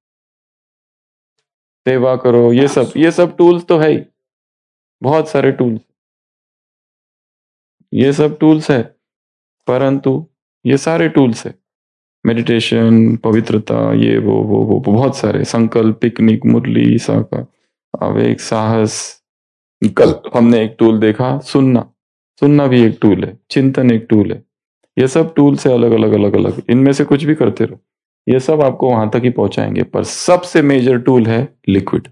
सेवा करो, ये सब टूल्स तो है ही, बहुत सारे टूल्स, ये सब टूल्स है। परंतु ये सारे टूल्स है, मेडिटेशन, पवित्रता, ये वो बहुत सारे, संकल्प, पिकनिक, मुरली, साका, आवेग, साहस। कल हमने एक टूल देखा, सुनना भी एक टूल है, चिंतन एक टूल है। ये सब टूल्स है, अलग अलग अलग अलग, इनमें से कुछ भी करते रहो, ये सब आपको वहां तक ही पहुंचाएंगे। पर सबसे मेजर टूल है लिक्विड,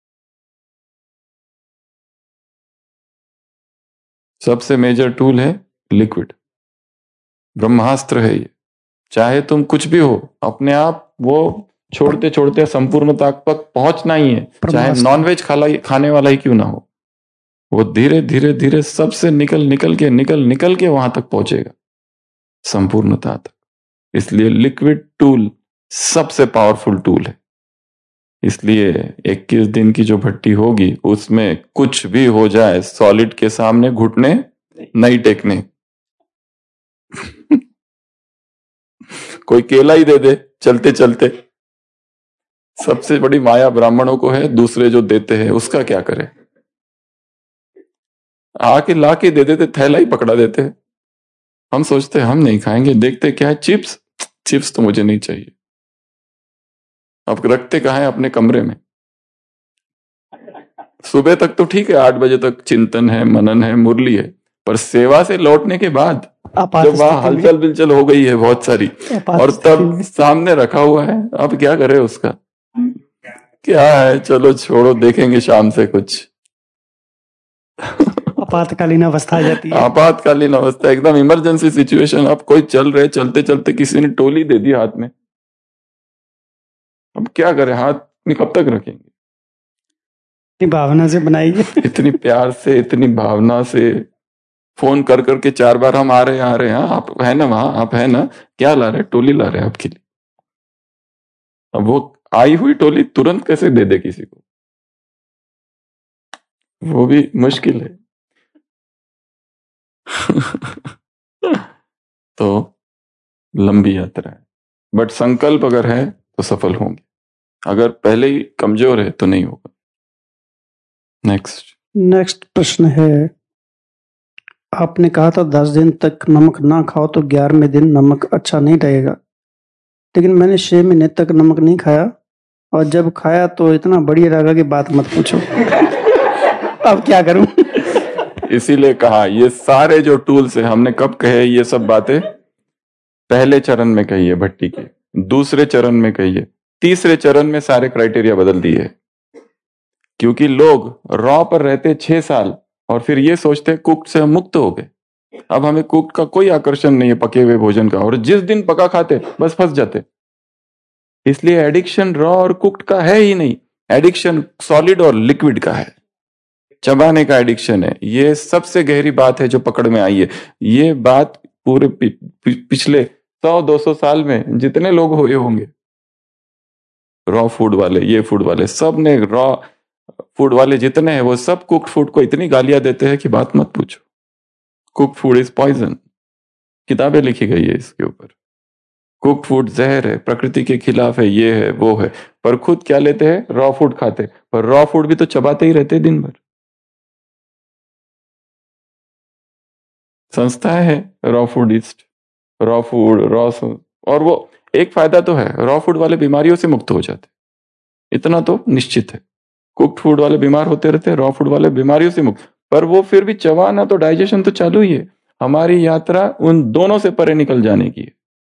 सबसे मेजर टूल है लिक्विड, ब्रह्मास्त्र है ये। चाहे तुम कुछ भी हो, अपने आप वो छोड़ते छोड़ते संपूर्णता तक पहुंचना ही है, चाहे नॉनवेज खाने वाला ही क्यों ना हो, वो धीरे धीरे धीरे सबसे निकल के वहां तक पहुंचेगा, संपूर्णता तक। इसलिए लिक्विड टूल सबसे पावरफुल टूल है। इसलिए 21 दिन की जो भट्टी होगी उसमें कुछ भी हो जाए, सॉलिड के सामने घुटने नहीं टेकने। कोई केला ही दे दे चलते चलते, सबसे बड़ी माया ब्राह्मणों को है, दूसरे जो देते हैं उसका क्या करे, आके ला के दे देते, थैला ही पकड़ा देते। हम सोचते हम नहीं खाएंगे, देखते क्या है, चिप्स तो मुझे नहीं चाहिए। अब रखते कहाँ है, अपने कमरे में। सुबह तक तो ठीक है, 8 बजे तक चिंतन है, मनन है, मुरली है, पर सेवा से लौटने के बाद जब वहां हलचल बिलचल हो गई है बहुत सारी, और तब सामने रखा हुआ है, अब क्या करे उसका, क्या है, चलो छोड़ो, देखेंगे शाम से कुछ। आपातकालीन अवस्था आ जाती है, आपातकालीन अवस्था, एकदम इमरजेंसी सिचुएशन। अब कोई चल रहे, चलते चलते किसी ने टोली दे दी हाथ में, अब क्या करें, हाथ में कब तक रखेंगे। इतनी भावना से बनाई है, इतनी प्यार से, इतनी भावना से, फोन कर करके 4 बार हम आ रहे हैं, आप है ना वहां, आप है ना, क्या ला रहे, टोली ला रहे आपके लिए। अब वो आई हुई टोली तुरंत कैसे दे दे किसी को, वो भी मुश्किल है। तो लंबी यात्रा है, बट संकल्प अगर है तो सफल होंगे, अगर पहले ही कमजोर है तो नहीं होगा। नेक्स्ट प्रश्न है, आपने कहा था 10 दिन तक नमक ना खाओ तो 11वें दिन नमक अच्छा नहीं लगेगा, लेकिन मैंने 6 महीने तक नमक नहीं खाया, और जब खाया तो इतना बढ़िया लगा कि बात मत पूछो। अब क्या करूं? इसीलिए कहा ये सारे जो टूल्स है, हमने कब कहे ये सब बातें, पहले चरण में कही है भट्टी की, दूसरे चरण में कही है, तीसरे चरण में सारे क्राइटेरिया बदल दिए, क्योंकि लोग रॉ पर रहते 6 साल और फिर ये सोचते कुक से हम मुक्त हो गए, अब हमें कुक का कोई आकर्षण नहीं है, पके हुए भोजन का, और जिस दिन पका खाते बस फंस जाते। इसलिए एडिक्शन रॉ और कुक्ड का है ही नहीं, एडिक्शन सॉलिड और लिक्विड का है, चबाने का एडिक्शन है। ये सबसे गहरी बात है जो पकड़ में आई है। ये बात पूरे पिछले 100-200 साल में जितने लोग हुए होंगे रॉ फूड वाले, ये फूड वाले, सब ने, रॉ फूड वाले जितने हैं वो सब कुक्ड फूड को इतनी गालियां देते हैं कि बात मत पूछो। कुक फूड इज पॉइजन, किताबें लिखी गई है इसके ऊपर। कुक फूड जहर है, प्रकृति के खिलाफ है, ये है वो है, पर खुद क्या लेते हैं, रॉ फूड खाते, पर रॉ फूड भी तो चबाते ही रहते दिन भर। संस्थाएं है raw foodist, raw food, raw, और वो एक फायदा तो है, रॉ फूड वाले बीमारियों से मुक्त हो जाते, इतना तो निश्चित है। कुक्ड फूड वाले बीमार होते रहते, रॉ फूड वाले बीमारियों से मुक्त, पर वो फिर भी चबाना तो, डाइजेशन तो चालू ही है। हमारी यात्रा उन दोनों से परे निकल जाने की है,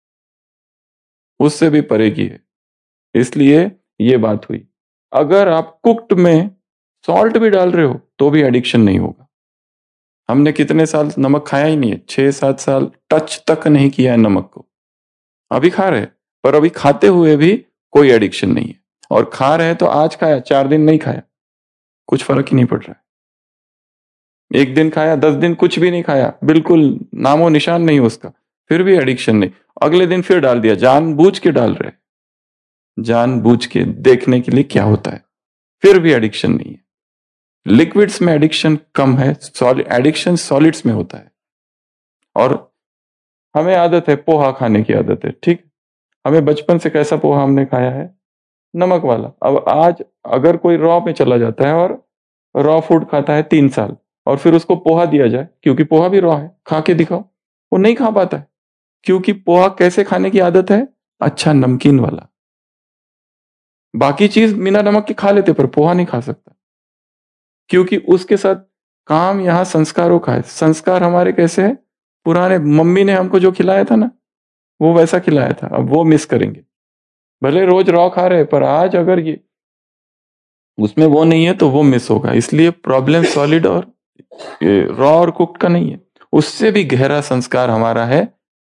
उससे भी परे की है। इसलिए ये बात हुई, अगर आप कुक्ड में सॉल्ट भी डाल रहे हो तो भी एडिक्शन नहीं होगा। हमने कितने साल नमक खाया ही नहीं है, 6-7 साल टच तक नहीं किया है नमक को। अभी खा रहे, पर अभी खाते हुए भी कोई एडिक्शन नहीं है। और खा रहे तो आज खाया, 4 दिन नहीं खाया, कुछ फर्क ही नहीं पड़ रहा है। 1 दिन खाया, 10 दिन कुछ भी नहीं खाया, बिल्कुल नामो निशान नहीं उसका, फिर भी एडिक्शन नहीं। अगले दिन फिर डाल दिया, जानबूझ के डाल रहे, जानबूझ के देखने के लिए क्या होता है, फिर भी एडिक्शन नहीं है। लिक्विड्स में एडिक्शन कम है, एडिक्शन सॉलिड्स में होता है। और हमें आदत है पोहा खाने की आदत है, ठीक, हमें बचपन से कैसा पोहा हमने खाया है, नमक वाला। अब आज अगर कोई रॉ पे चला जाता है और रॉ फूड खाता है 3 साल, और फिर उसको पोहा दिया जाए, क्योंकि पोहा भी रॉ है, खा के दिखाओ, वो नहीं खा पाता है। क्योंकि पोहा कैसे खाने की आदत है, अच्छा नमकीन वाला। बाकी चीज बिना नमक के खा लेते, पर पोहा नहीं खा सकता, क्योंकि उसके साथ काम यहां संस्कारों का है। संस्कार हमारे कैसे है, पुराने मम्मी ने हमको जो खिलाया था ना, वो वैसा खिलाया था, अब वो मिस करेंगे। भले रोज रॉ खा रहे, पर आज अगर ये उसमें वो नहीं है तो वो मिस होगा। इसलिए प्रॉब्लम सॉलिड और रॉ और कुक्ड का नहीं है, उससे भी गहरा संस्कार हमारा है।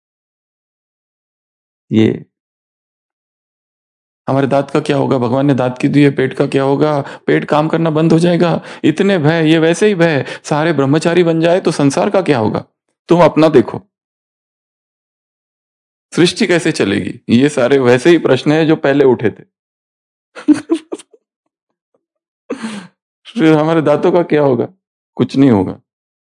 ये हमारे दांत का क्या होगा, भगवान ने दांत की दी है, पेट का क्या होगा, पेट काम करना बंद हो जाएगा, इतने भय, ये वैसे ही भय, सारे ब्रह्मचारी बन जाए तो संसार का क्या होगा। तुम अपना देखो, सृष्टि कैसे चलेगी, ये सारे वैसे ही प्रश्न है जो पहले उठे थे। फिर हमारे दांतों का क्या होगा, कुछ नहीं होगा।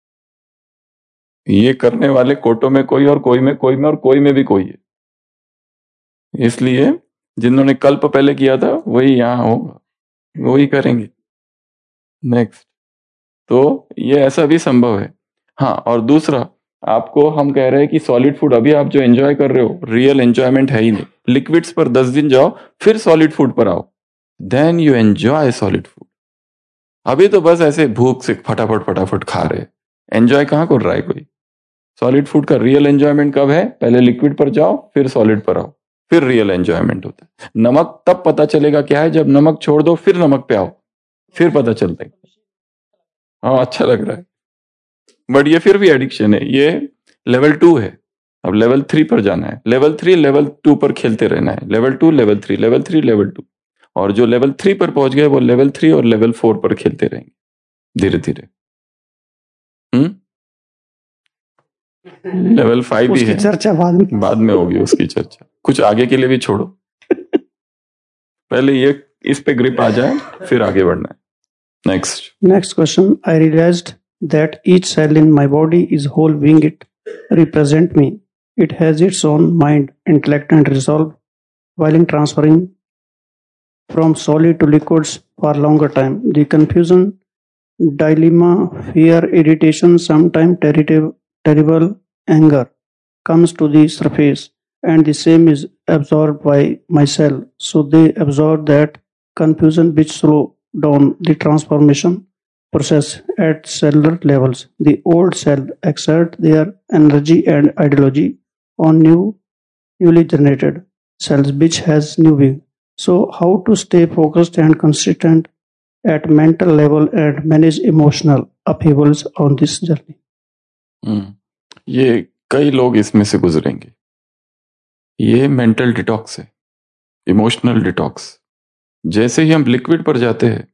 ये करने वाले कोटों में कोई, और कोई में कोई में, और कोई में भी कोई है। इसलिए जिन्होंने कल्प पहले किया था वही यहां होगा, वही करेंगे नेक्स्ट। तो ये ऐसा भी संभव है। हाँ, और दूसरा, आपको हम कह रहे हैं कि सॉलिड फूड अभी आप जो एंजॉय कर रहे हो, रियल एंजॉयमेंट है ही नहीं। लिक्विड्स पर 10 दिन जाओ, फिर सॉलिड फूड पर आओ, then you enjoy solid food. अभी तो बस ऐसे भूख से फटाफट फटाफट खा रहे, एंजॉय कहाँ कर रहा है कोई। सॉलिड फूड का रियल एंजॉयमेंट कब है, पहले लिक्विड पर जाओ, फिर सॉलिड पर आओ, फिर रियल एंजॉयमेंट होता है। नमक तब पता चलेगा क्या है, जब नमक छोड़ दो, फिर नमक पे आओ, फिर पता चलता है। हाँ, अच्छा लग रहा है, बट ये फिर भी एडिक्शन है। ये लेवल 2 है, अब लेवल 3 पर जाना है। लेवल 3 लेवल 2 पर खेलते रहना है, लेवल 2 लेवल 3 लेवल 3 लेवल 2। और जो लेवल 3 पर पहुंच गए वो लेवल 3 और लेवल 4 पर खेलते रहेंगे धीरे धीरे। लेवल 5 भी है, चर्चा बाद में होगी उसकी चर्चा, कुछ आगे के लिए भी छोड़ो, पहले ये इस पे ग्रिप आ जाए, फिर आगे बढ़ना है। Next question. I realised that each cell in my body is whole being. It represent me. It has its own mind, intellect and resolve. While in transferring from solid to liquids for longer time, the confusion, dilemma, fear, irritation, sometimes terrible anger comes to the surface, and the same is absorbed by my cell. So they absorb that confusion, which slow down the transformation process at cellular levels. The old cell exert their energy and ideology on newly generated cells, which has new being. So how to stay focused and consistent at mental level and manage emotional upheavals on this journey? ये कई लोग इसमें से गुजरेंगे। ये mental detox है, emotional detox. जैसे ही हम लिक्विड पर जाते हैं,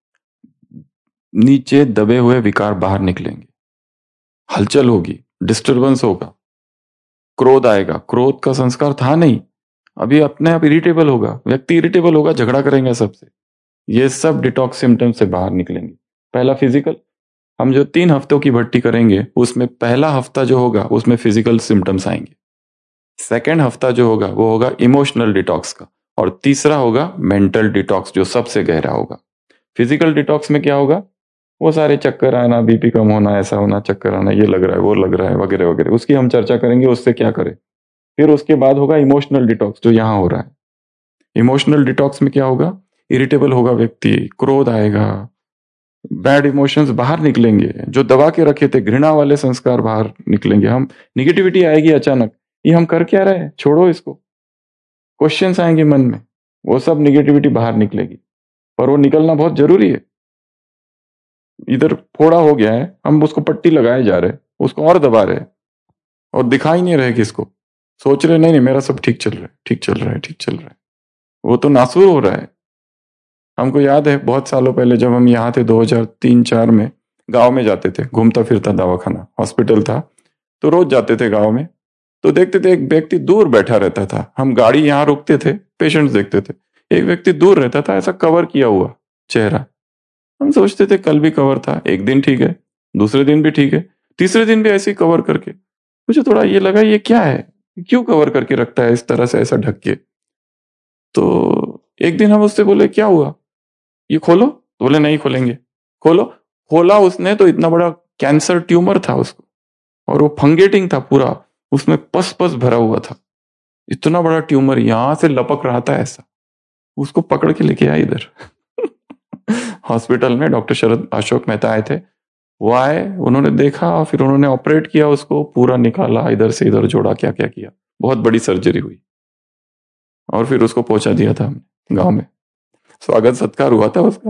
नीचे दबे हुए विकार बाहर निकलेंगे, हलचल होगी, डिस्टरबेंस होगा, क्रोध आएगा। क्रोध का संस्कार था नहीं, अभी अपने आप इरिटेबल होगा, व्यक्ति इरिटेबल होगा, झगड़ा करेंगे सबसे। ये सब डिटॉक्स सिम्टम्स से बाहर निकलेंगे। पहला फिजिकल, हम जो 3 हफ्तों की भट्टी करेंगे उसमें पहला हफ्ता जो होगा उसमें फिजिकल सिम्टम्स आएंगे। सेकेंड हफ्ता जो होगा वो होगा इमोशनल डिटॉक्स का, और तीसरा होगा मेंटल डिटॉक्स जो सबसे गहरा होगा। फिजिकल डिटॉक्स में क्या होगा, वो सारे चक्कर आना, बीपी कम होना, ऐसा होना, चक्कर आना, ये लग रहा है, वो लग रहा है, वगैरह वगैरह, उसकी हम चर्चा करेंगे, उससे क्या करें। फिर उसके बाद होगा इमोशनल डिटॉक्स जो यहाँ हो रहा है। इमोशनल डिटॉक्स में क्या होगा, इरिटेबल होगा व्यक्ति, क्रोध आएगा, बैड इमोशंस बाहर निकलेंगे, जो दबा के रखे थे घृणा वाले संस्कार बाहर निकलेंगे। हम निगेटिविटी आएगी अचानक, ये हम कर क्या रहे हैं, छोड़ो इसको। क्वेश्चंस आएंगे मन में, वो सब निगेटिविटी बाहर निकलेगी, पर वो निकलना बहुत जरूरी है। इधर फोड़ा हो गया है, हम उसको पट्टी लगाए जा रहे, उसको और दबा रहे और दिखाई नहीं रहे किसको, सोच रहे नहीं नहीं मेरा सब ठीक चल रहा है, ठीक चल रहा है, ठीक चल रहा है। वो तो नासूर हो रहा है। हमको याद है बहुत सालों पहले जब हम यहाँ थे 2003-4 में, गांव में जाते थे, घूमता फिरता दवाखाना हॉस्पिटल था, तो रोज जाते थे गांव में, तो देखते थे एक व्यक्ति दूर बैठा रहता था। हम गाड़ी यहाँ रुकते थे, पेशेंट्स देखते थे, एक व्यक्ति दूर रहता था, ऐसा कवर किया हुआ चेहरा। हम सोचते थे कल भी कवर था, एक दिन ठीक है, दूसरे दिन भी ठीक है, तीसरे दिन भी ऐसे ही कवर करके। मुझे थोड़ा ये लगा ये क्या है, क्यों कवर करके रखता है इस तरह से, ऐसा ढक के। तो एक दिन हम उससे बोले क्या हुआ, ये खोलो, तो बोले नहीं खोलेंगे। खोलो, खोला उसने तो इतना बड़ा कैंसर ट्यूमर था उसको, और वो फंगेटिंग था पूरा, उसमें पस पस भरा हुआ था, इतना बड़ा ट्यूमर यहां से लपक रहा था ऐसा। उसको पकड़ के लेके आए इधर हॉस्पिटल में, डॉक्टर शरद अशोक मेहता आए थे, वो आए, उन्होंने देखा, फिर उन्होंने ऑपरेट किया, उसको पूरा निकाला, इधर से इधर जोड़ा, क्या क्या किया, बहुत बड़ी सर्जरी हुई, और फिर उसको पहुंचा दिया था हमने गांव में, स्वागत सत्कार हुआ था उसका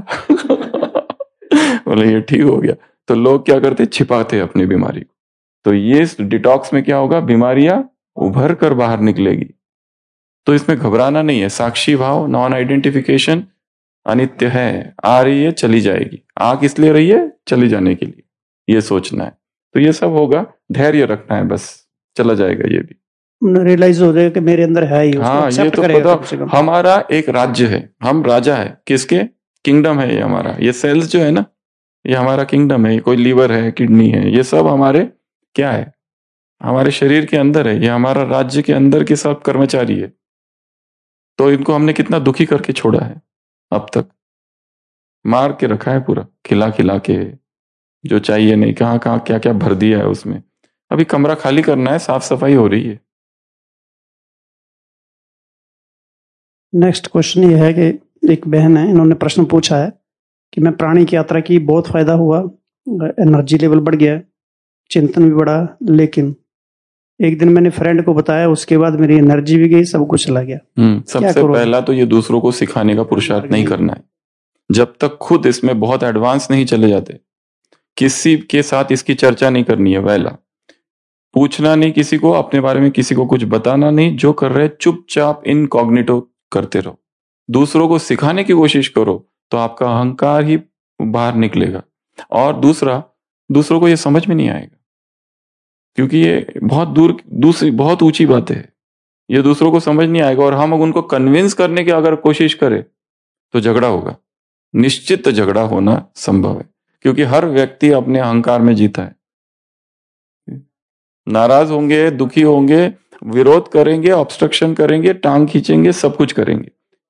बोले ये ठीक हो गया। तो लोग क्या करते, छिपाते अपनी बीमारी को। तो ये डिटॉक्स में क्या होगा, बीमारियां उभर कर बाहर निकलेगी। तो इसमें घबराना नहीं है, साक्षी भाव, नॉन आइडेंटिफिकेशन अनित्य है, आ रही है चली जाएगी, आ किस लिए रही है, चली जाने के लिए, ये सोचना है। तो ये सब होगा, धैर्य रखना है, बस चला जाएगा ये भी, रियलाइज हो जाएगा कि मेरे अंदर है ही, हाँ ये तो पता, हमारा एक राज्य है, हम राजा है, किसके, किंगडम है ये हमारा, ये सेल्स जो है ना, ये हमारा किंगडम है, कोई लीवर है, किडनी है, ये सब हमारे क्या है, हमारे शरीर के अंदर है, ये हमारा राज्य के अंदर के सब कर्मचारी है। तो इनको हमने कितना दुखी करके छोड़ा है, अब तक मार के रखा है पूरा, खिला खिला के, जो चाहिए नहीं, कहाँ कहाँ क्या क्या भर दिया है उसमें। अभी कमरा खाली करना है, साफ सफाई हो रही है। नेक्स्ट क्वेश्चन ये है कि एक बहन है, इन्होंने प्रश्न पूछा है कि मैं प्राणी की यात्रा की, बहुत फायदा हुआ, एनर्जी लेवल बढ़ गया, चिंतन भी बढ़ा, लेकिन एक दिन मैंने फ्रेंड को बताया, उसके बाद मेरी एनर्जी भी गई, सब कुछ चला गया। सबसे पहला तो ये दूसरों को सिखाने का पुरुषार्थ नहीं करना है, जब तक खुद इसमें बहुत एडवांस नहीं चले जाते। किसी के साथ इसकी चर्चा नहीं करनी है, पहला पूछना नहीं किसी को, अपने बारे में किसी को कुछ बताना नहीं, जो कर रहे चुपचाप इनकॉग्निटो करते रहो। दूसरों को सिखाने की कोशिश करो तो आपका अहंकार ही बाहर निकलेगा। और दूसरा, दूसरों को ये समझ में नहीं आएगा, क्योंकि ये बहुत दूसरी बहुत ऊंची बात है, ये दूसरों को समझ नहीं आएगा। और हम उनको कन्विंस करने की अगर कोशिश करें तो झगड़ा होगा, निश्चित झगड़ा होना संभव है, क्योंकि हर व्यक्ति अपने अहंकार में जीता है। नाराज होंगे, दुखी होंगे, विरोध करेंगे, ऑब्स्ट्रक्शन करेंगे, टांग खींचेंगे, सब कुछ करेंगे।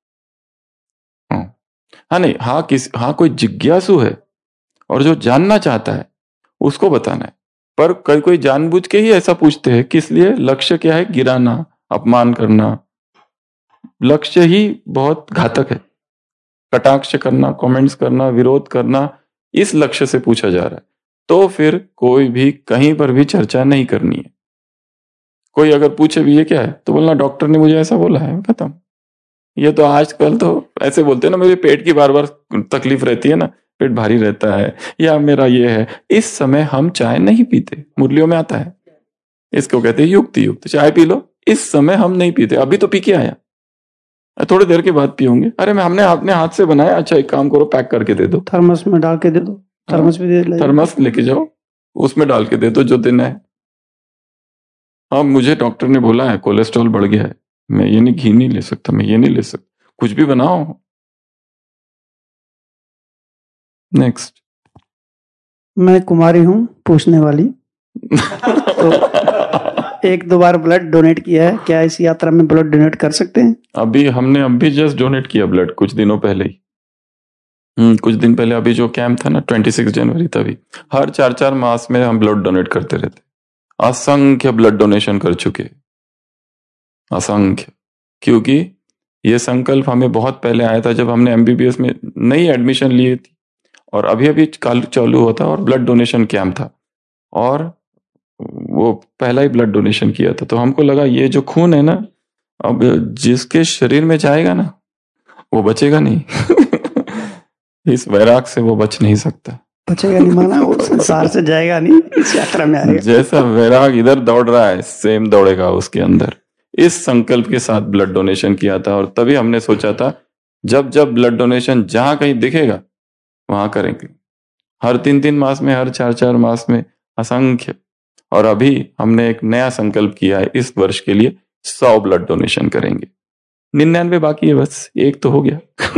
हाँ नहीं, हाँ कोई जिज्ञासु है और जो जानना चाहता है उसको बताना है। पर कोई जानबूझ के ही ऐसा पूछते हैं, किस लिए, लक्ष्य क्या है, गिराना, अपमान करना। लक्ष्य ही बहुत घातक है, कटाक्ष करना, कमेंट्स करना, विरोध करना, इस लक्ष्य से पूछा जा रहा है। तो फिर कोई भी कहीं पर भी चर्चा नहीं करनी है। कोई अगर पूछे भी ये क्या है, तो बोलना डॉक्टर ने मुझे ऐसा बोला है, खत्म। ये तो आजकल तो ऐसे बोलते हैं ना, मेरे पेट की बार बार तकलीफ रहती है ना, पेट भारी रहता है, या मेरा ये है। इस समय हम चाय नहीं पीते, मुरलियों में आता है, इसको कहते हैं युक्ति युक्त, चाय पी लो। इस समय हम नहीं पीते, अभी तो पी के आया, थोड़ी देर के बाद पियोगे। अरे हमने अपने हाथ से बनाया, अच्छा एक काम करो, पैक करके दे दो, थर्मस में डाल के दे दो, थर्मस भी दे, थर्मस लेके जाओ, उसमें डाल के दे दो जो देना है। हाँ, मुझे डॉक्टर ने बोला है कोलेस्ट्रॉल बढ़ गया है, मैं ये नहीं, घी नहीं ले सकता, मैं ये नहीं ले सकता, कुछ भी बनाओ। नेक्स्ट, मैं कुमारी हूँ पूछने वाली तो एक दो बार ब्लड डोनेट किया है, क्या इस यात्रा में ब्लड डोनेट कर सकते हैं? हमने अभी जस्ट डोनेट किया ब्लड, कुछ दिनों पहले ही। कुछ दिन पहले, अभी जो कैंप था ना 26 जनवरी, तभी हर 4-4 मास में हम ब्लड डोनेट करते रहते। असंख्य ब्लड डोनेशन कर चुके, असंख्य। क्योंकि ये संकल्प हमें बहुत पहले आया था, जब हमने MBBS में नई एडमिशन ली थी और अभी चालू हुआ था, और ब्लड डोनेशन कैंप था, और वो पहला ही ब्लड डोनेशन किया था। तो हमको लगा ये जो खून है ना, अब जिसके शरीर में जाएगा ना वो बचेगा नहीं इस वैराग से वो बच नहीं सकता। बचेगा नहीं, माना वो संसार से जाएगा नहीं, इस यात्रा में आएगा। जैसा वैराग इधर दौड़ रहा है, सेम दौड़ेगा उसके अंदर। इस संकल्प के साथ ब्लड डोनेशन किया था, और तभी हमने सोचा था जब जब ब्लड डोनेशन जहां कहीं दिखेगा वहां करेंगे, हर 3-3 मास में, हर 4-4 मास में, असंख्य। और अभी हमने एक नया संकल्प किया है, इस वर्ष के लिए 100 ब्लड डोनेशन करेंगे। 99 बाकी है, बस एक तो हो गया।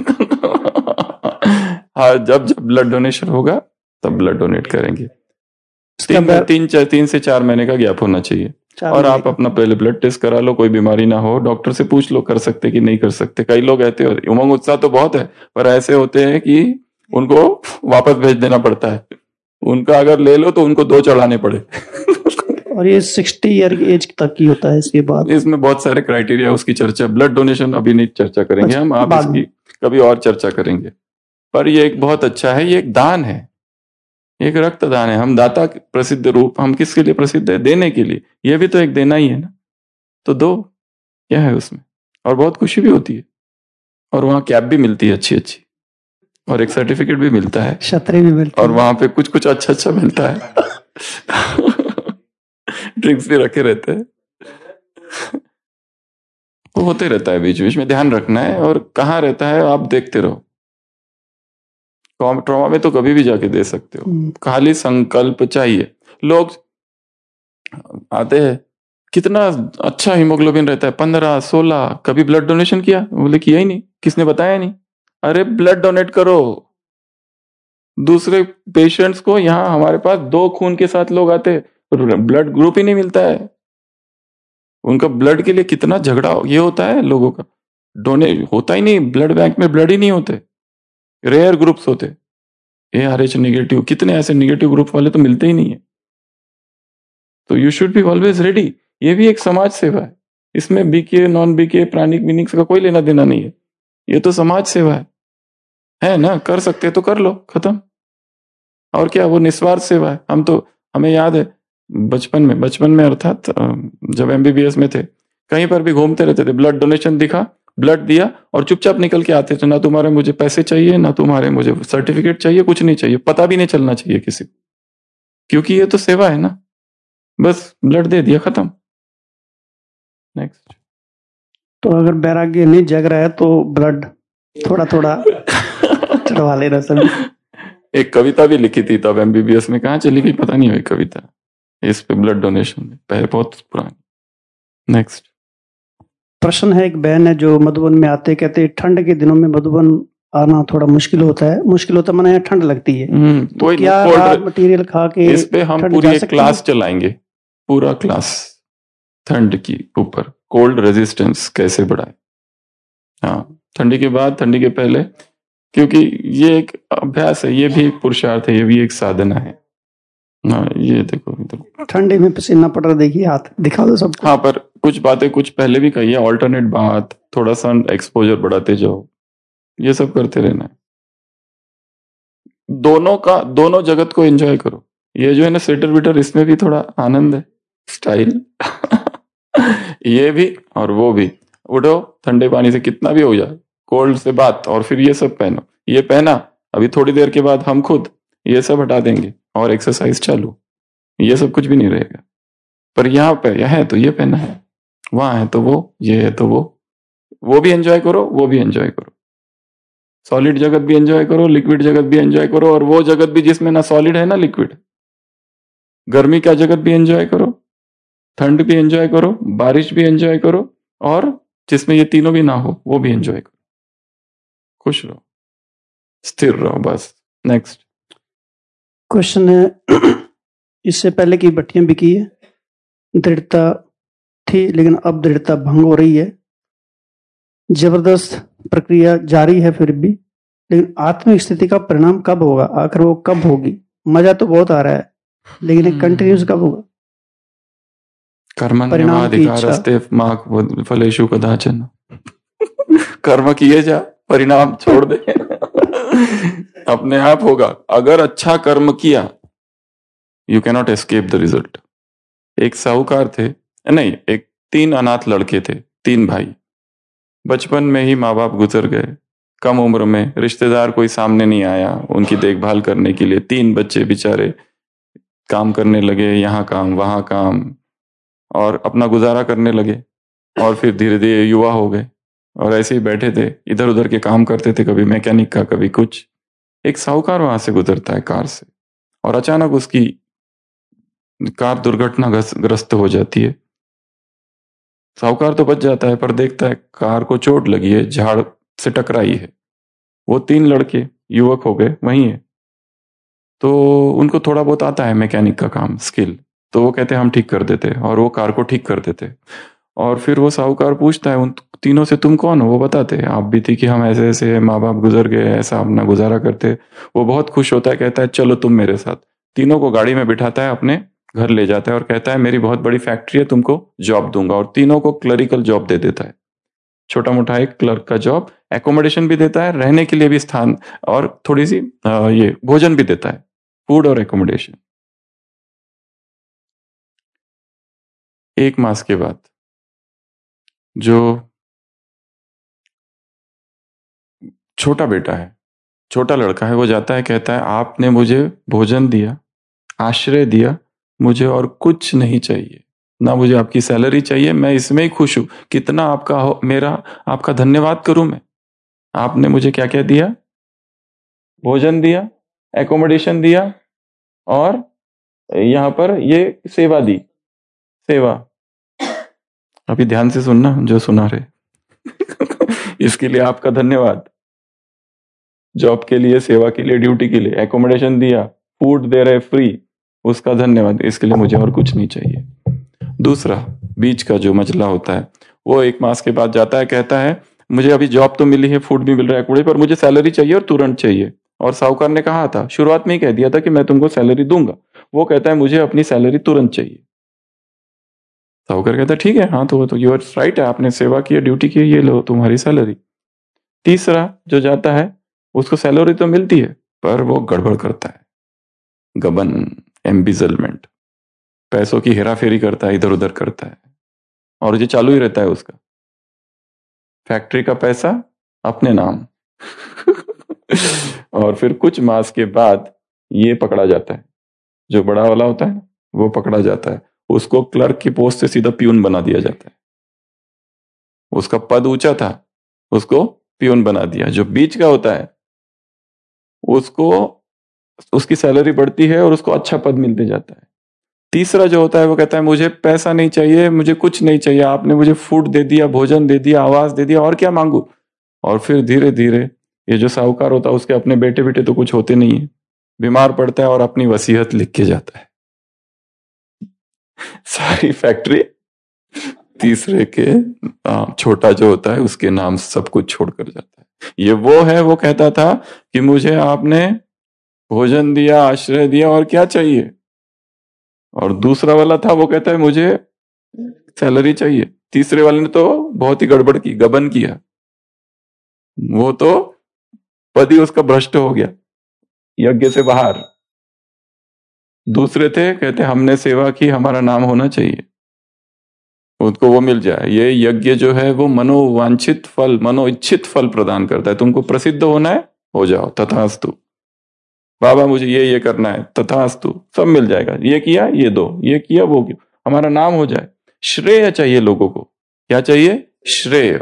हाँ, जब जब ब्लड डोनेशन होगा तब ब्लड डोनेट करेंगे। 3 से 4 महीने का गैप होना चाहिए। और आप अपना पहले ब्लड टेस्ट करा लो, कोई बीमारी ना हो, डॉक्टर से पूछ लो कर सकते कि नहीं कर सकते। कई लोग ऐसे उमंग उत्साह तो बहुत है, पर ऐसे होते हैं कि उनको वापस भेज देना पड़ता है। उनका अगर ले लो तो उनको 2 चढ़ाने पड़े। और ये 60 ईयर की एज तक की होता है। इसके बाद इसमें बहुत सारे क्राइटेरिया, उसकी चर्चा ब्लड डोनेशन अभी नहीं चर्चा करेंगे हम, आप इसकी कभी और चर्चा करेंगे। पर ये एक बहुत अच्छा है, ये एक दान है, एक रक्तदान है। हम दाता प्रसिद्ध रूप, हम किसके लिए प्रसिद्ध है? देने के लिए। ये भी तो एक देना ही है ना, तो दो, क्या है उसमें? और बहुत खुशी भी होती है, और वहां कैप भी मिलती है अच्छी अच्छी, और एक सर्टिफिकेट भी मिलता है, छतरी भी मिलती है, और वहां पे कुछ कुछ अच्छा अच्छा मिलता है। ड्रिंक्स भी रखे रहते हैं। वो होते रहता है, बीच बीच में ध्यान रखना है। और कहाँ रहता है आप देखते रहो। ट्रॉमा में तो कभी भी जाके दे सकते हो, खाली संकल्प चाहिए। लोग आते हैं, कितना अच्छा हीमोग्लोबिन रहता है, 15, 16, कभी ब्लड डोनेशन किया? बोले किया ही नहीं, किसने बताया नहीं? अरे ब्लड डोनेट करो। दूसरे पेशेंट्स को, यहाँ हमारे पास 2 खून के साथ लोग आते, ब्लड ग्रुप ही नहीं मिलता है उनका। ब्लड के लिए कितना झगड़ा ये होता है लोगों का, डोनेट होता ही नहीं, ब्लड बैंक में ब्लड ही नहीं होते, रेयर ग्रुप्स होते। ARH नेगेटिव, कितने ऐसे नेगेटिव ग्रुप वाले तो मिलते ही नहीं है। तो you should be always ready. ये भी एक समाज सेवा है, इसमें बीके नॉन बीके प्राणिक मीनिंग्स का कोई लेना देना नहीं है। ये तो समाज सेवा है ना? कर सकते तो कर लो, खत्म। और क्या, वो निस्वार्थ सेवा है। हम तो, हमें याद है बचपन में अर्थात जब MBBS में थे, कहीं पर भी घूमते रहते थे, ब्लड डोनेशन दिखा, ब्लड दिया और चुपचाप निकल के आते थे। ना तुम्हारे मुझे पैसे चाहिए, ना तुम्हारे मुझे सर्टिफिकेट चाहिए, कुछ नहीं चाहिए, पता भी नहीं चलना चाहिए किसी को, क्योंकि ये तो सेवा है ना। बस ब्लड दे दिया, खत्म। नेक्स्ट। तो अगर वैराग्य नहीं जग रहा है तो ब्लड थोड़ा थोड़ा चढ़वा लेना सभी। एक कविता भी लिखी थी तब MBBS में, कहाँ चली गई पता नहीं हुई कविता, इस पे ब्लड डोनेशन में, पहले बहुत पुरानी। नेक्स्ट प्रश्न है, एक बहन है जो मधुबन में आते, कहते ठंड के दिनों में मधुबन आना थोड़ा मुश्किल होता है, माना यहाँ ठंड लगती है, तो क्या राहत मटेरियल खा के इस पे हम पूरी एक क्लास चलाएंगे, पूरा क्लास ठंड की ऊपर, कोल्ड रेजिस्टेंस कैसे बढ़ाए। हाँ, ठंडी के बाद, ठंडी के पहले, क्योंकि ये एक अभ्यास है, ये भी एक पुरुषार्थ है, ये भी एक साधना है। हाँ, ये देखो ठंडी में पसीना पड़ रहा, देखिए हाथ दिखा दो सबको। हाँ, पर कुछ बातें कुछ पहले भी कही है, ऑल्टरनेट बात, थोड़ा सा एक्सपोजर बढ़ाते जाओ, ये सब करते रहना है। दोनों जगत को एंजॉय करो। ये जो है ना स्वेटर विटर, इसमें भी थोड़ा आनंद है, स्टाइल। ये भी और वो भी। उठो, ठंडे पानी से कितना भी हो जाए, कोल्ड से बात, और फिर ये सब पहनो। ये पहना, अभी थोड़ी देर के बाद हम खुद ये सब हटा देंगे और एक्सरसाइज चालू, ये सब कुछ भी नहीं रहेगा। पर यहाँ पे यह है तो ये पहना है, वहां है तो वो, ये है तो वो भी एंजॉय करो, वो भी एंजॉय करो। सॉलिड जगत भी एंजॉय करो, लिक्विड जगत भी एंजॉय करो, और वो जगत भी जिसमें ना सॉलिड है ना लिक्विड। गर्मी का जगत भी एंजॉय करो, ठंड भी एंजॉय करो, बारिश भी एंजॉय करो, और जिसमें ये तीनों भी ना हो वो भी एंजॉय करो। खुश रहो, स्थिर रहो, बस। नेक्स्ट क्वेश्चन है, इससे पहले की भट्टियां बिकी है, दृढ़ता थी, लेकिन अब दृढ़ता भंग हो रही है, जबरदस्त प्रक्रिया जारी है फिर भी, लेकिन आत्मिक स्थिति का परिणाम कब होगा? आखिर वो कब होगी? मजा तो बहुत आ रहा है, लेकिन कंटिन्यूस कब होगा? कर्मण्येवाधिकारस्ते मा फलेषु कदाचन। कर्म किए जा, परिणाम छोड़ दे। अपने आप होगा। अगर अच्छा कर्म किया, you can not escape the result. एक साहूकार थे, नहीं, 3 अनाथ लड़के थे, 3 भाई। बचपन में ही माँ बाप गुजर गए, कम उम्र में, रिश्तेदार कोई सामने नहीं आया उनकी देखभाल करने के लिए, 3 बच्चे बेचारे काम करने लगे, यहाँ काम वहाँ काम, और अपना गुजारा करने लगे। और फिर धीरे धीरे युवा हो गए और ऐसे ही बैठे थे, इधर उधर के काम करते थे, कभी मैकेनिक का कभी कुछ। एक साहूकार वहां से गुजरता है कार से, और अचानक उसकी कार दुर्घटनाग्रस्त हो जाती है। साहूकार तो बच जाता है, पर देखता है कार को चोट लगी है, झाड़ से टकराई है। वो 3 लड़के युवक हो गए वहीं है, तो उनको थोड़ा बहुत आता है मैकेनिक का काम, स्किल, तो वो कहते हैं हम ठीक कर देते, और वो कार को ठीक कर देते। और फिर वो साहूकार पूछता है उन तीनों से, तुम कौन हो? वो बताते हैं, आप भी थी कि हम ऐसे ऐसे, माँ बाप गुजर गए, ऐसा अपना गुजारा करते। वो बहुत खुश होता है, कहता है चलो तुम मेरे साथ। तीनों को गाड़ी में बिठाता है, अपने घर ले जाता है और कहता है मेरी बहुत बड़ी फैक्ट्री है, तुमको जॉब दूंगा। और तीनों को क्लरिकल जॉब दे देता है, छोटा मोटा एक क्लर्क का जॉब, एकोमोडेशन भी देता है, रहने के लिए भी स्थान, और थोड़ी सी ये भोजन भी देता है, फूड और एकोमोडेशन। 1 मास के बाद जो छोटा बेटा है, छोटा लड़का है, वो जाता है, कहता है आपने मुझे भोजन दिया, आश्रय दिया, मुझे और कुछ नहीं चाहिए, ना मुझे आपकी सैलरी चाहिए, मैं इसमें ही खुश हूं। कितना आपका धन्यवाद करूं मैं? आपने मुझे क्या क्या दिया? भोजन दिया, एकोमोडेशन दिया, और यहां पर ये सेवा दी। सेवा, अभी ध्यान से सुनना जो सुना रहे इसके लिए आपका धन्यवाद। जॉब के लिए, सेवा के लिए, ड्यूटी के लिए, एकोमोडेशन दिया, फूड दे रहे फ्री, उसका धन्यवाद, इसके लिए मुझे और कुछ नहीं चाहिए। दूसरा, बीच का जो मजला होता है, वो 1 मास के बाद जाता है, कहता है मुझे अभी जॉब तो मिली है, फूड भी मिल रहा है कुड़े, पर मुझे सैलरी चाहिए और तुरंत चाहिए। और साहूकार ने कहा था, शुरुआत में ही कह दिया था कि मैं तुमको सैलरी दूंगा। वो कहता है मुझे अपनी सैलरी तुरंत चाहिए। साहूकार कहता है ठीक है, हाँ तो यूर राइट है, आपने सेवा की, ड्यूटी की, ये लो तुम्हारी सैलरी। तीसरा जो जाता है, उसको सैलरी तो मिलती है, पर वो गड़बड़ करता है, गबन, एम्बिजलमेंट, पैसों की हेराफेरी करता है, इधर उधर करता है, और ये चालू ही रहता है उसका। फैक्ट्री का पैसा अपने नाम और फिर कुछ मास के बाद ये पकड़ा जाता है, जो बड़ा वाला होता है वो पकड़ा जाता है, उसको क्लर्क की पोस्ट से सीधा प्यून बना दिया जाता है। उसका पद ऊंचा था, उसको प्यून बना दिया। जो बीच का होता है उसको, उसकी सैलरी बढ़ती है और उसको अच्छा पद मिलते जाता है। तीसरा जो होता है वो कहता है मुझे पैसा नहीं चाहिए, मुझे कुछ नहीं चाहिए, आपने मुझे फूड दे दिया, भोजन दे दिया, आवास दे दिया, और क्या मांगू। और फिर धीरे धीरे ये जो साहूकार होता है, उसके अपने बेटे बेटे तो कुछ होते नहीं है, बीमार पड़ता है और अपनी वसीयत लिख के जाता है, सारी फैक्ट्री तीसरे के छोटा जो होता है उसके नाम सब कुछ छोड़कर जाता है। ये वो है, वो कहता था कि मुझे आपने भोजन दिया, आश्रय दिया, और क्या चाहिए। और दूसरा वाला था, वो कहता है मुझे सैलरी चाहिए। तीसरे वाले ने तो बहुत ही गड़बड़ की, गबन किया, वो तो पद ही उसका भ्रष्ट हो गया, यज्ञ से बाहर। दूसरे थे, कहते हमने सेवा की, हमारा नाम होना चाहिए, उसको वो मिल जाए। ये यज्ञ जो है वो मनोवांछित फल, मनोइच्छित फल प्रदान करता है। तुमको प्रसिद्ध होना है, हो जाओ, तथास्तु। बाबा मुझे ये करना है, तथास्तु, सब मिल जाएगा, ये किया ये दो, ये किया वो किया, हमारा नाम हो जाए। श्रेय चाहिए लोगों को, क्या चाहिए? श्रेय।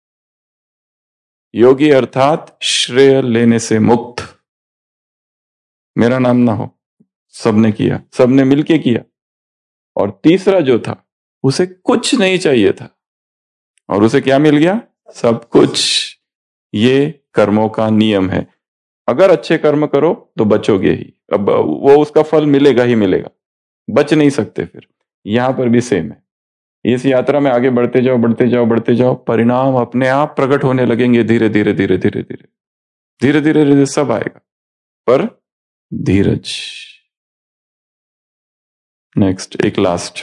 योगी अर्थात श्रेय लेने से मुक्त। मेरा नाम ना हो, सबने किया, सबने मिलके किया। और तीसरा जो था, उसे कुछ नहीं चाहिए था, और उसे क्या मिल गया? सब कुछ। ये कर्मों का नियम है। अगर अच्छे कर्म करो तो बचोगे ही, अब वो उसका फल मिलेगा ही मिलेगा, बच नहीं सकते। फिर यहां पर भी सेम है। इस यात्रा में आगे बढ़ते जाओ, बढ़ते जाओ, बढ़ते जाओ, परिणाम अपने आप प्रकट होने लगेंगे, धीरे धीरे धीरे धीरे धीरे धीरे धीरे धीरे सब आएगा, पर धीरज। नेक्स्ट, एक लास्ट।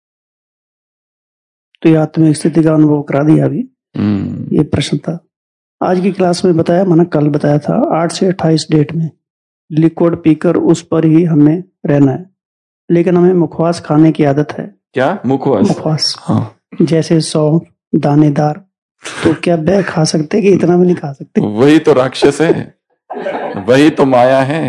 तो ये आत्मिक स्थिति का अनुभव करा दिया अभी। ये प्रश्न था आज की क्लास में बताया, मैंने कल बताया था 8 से 28 डेट में लिक्विड पीकर उस पर ही हमें रहना है, लेकिन हमें मुखवास खाने की आदत है। क्या? मुखवास? मुखवास, हाँ। जैसे सौंफ, दानेदार, तो क्या बैग खा सकते कि इतना भी नहीं खा सकते? वही तो राक्षस है, वही तो माया है।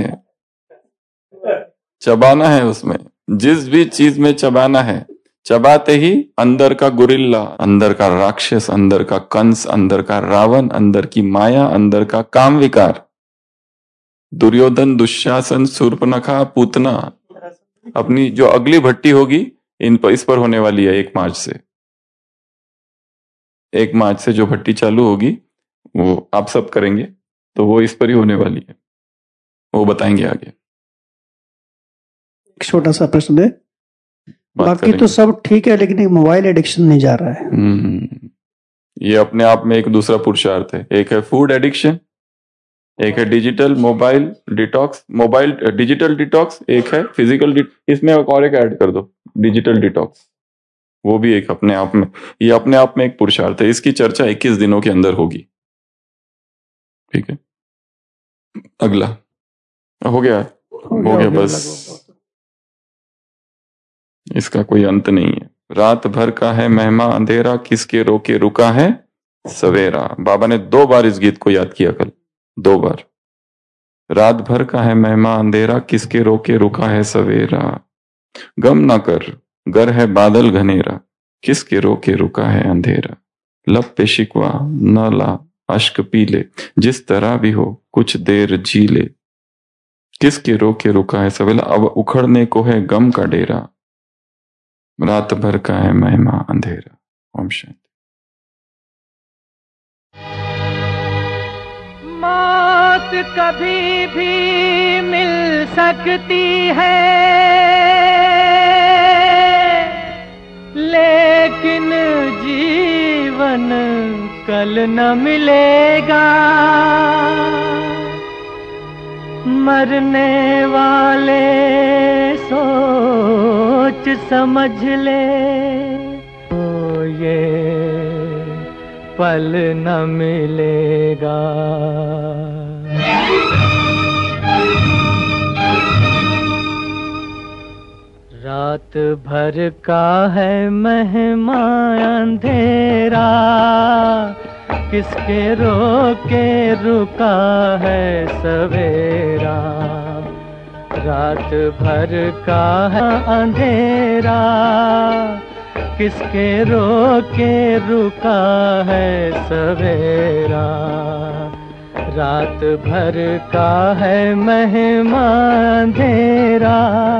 चबाना है उसमें, जिस भी चीज में चबाना है, चबाते ही अंदर का गुरिल्ला, अंदर का राक्षस, अंदर का कंस, अंदर का रावण, अंदर की माया, अंदर का काम विकार, दुर्योधन, दुशासन, शूर्पणखा, पूतना, अपनी जो अगली भट्टी होगी इस पर होने वाली है 1 मार्च से। 1 मार्च से जो भट्टी चालू होगी वो आप सब करेंगे, तो वो इस पर ही होने वाली है, वो बताएंगे आगे। छोटा सा प्रश्न है, बाकी तो सब ठीक है लेकिन एक मोबाइल एडिक्शन नहीं जा रहा है। ये अपने आप में एक दूसरा पुरुषार्थ है। एक है फूड एडिक्शन, एक है digital mobile detox, mobile digital detox, एक है फिजिकल इसमें और एक ऐड कर दो, डिजिटल डिटॉक्स, वो भी एक अपने आप में, ये अपने आप में एक पुरुषार्थ है। इसकी चर्चा 21 दिनों के अंदर होगी। ठीक है, अगला हो गया बस, इसका कोई अंत नहीं है। रात भर का है महिमा अंधेरा, किसके रोके रुका है सवेरा। बाबा ने 2 बार इस गीत को याद किया कल, 2 बार। रात भर का है महिमा अंधेरा, किसके रोके रुका है सवेरा। गम ना कर गर है बादल घनेरा, किसके रोके रुका है अंधेरा। लब पे शिकवा न ला अश्क पी ले, जिस तरह भी हो कुछ देर जी ले। किसके रोके रुका है सवेरा, अब उखड़ने को है गम का डेरा। रात भर का है महिमा अंधेरा। ओम शांति। मौत कभी भी मिल सकती है, लेकिन जीवन कल न मिलेगा। मरने वाले सोच समझ ले, तो ये पल न मिलेगा। रात भर का है महिमा अंधेरा, किसके रोके रुका है सवेरा। रात भर का है अंधेरा, किसके रोके रुका है सवेरा। रात भर का है महिमा अंधेरा।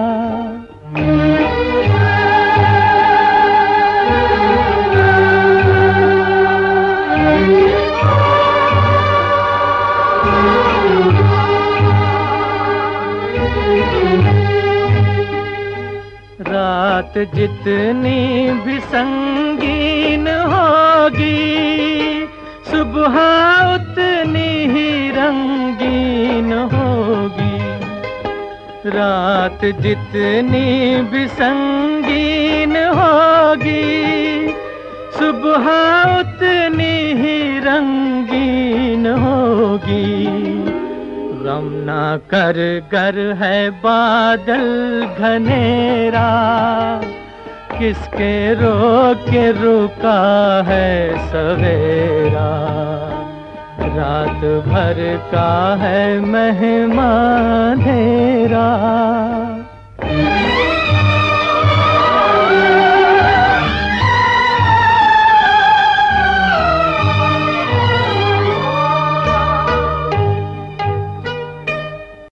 रात जितनी भी संगीन होगी, सुबह उतनी ही रंगीन होगी। रात जितनी भी संगीन होगी, सुबह उतनी ही रंगीन होगी। गम ना कर गर है बादल घनेरा, किसके रोके रुका है सवेरा। रात भर का है महिमा अंधेरा।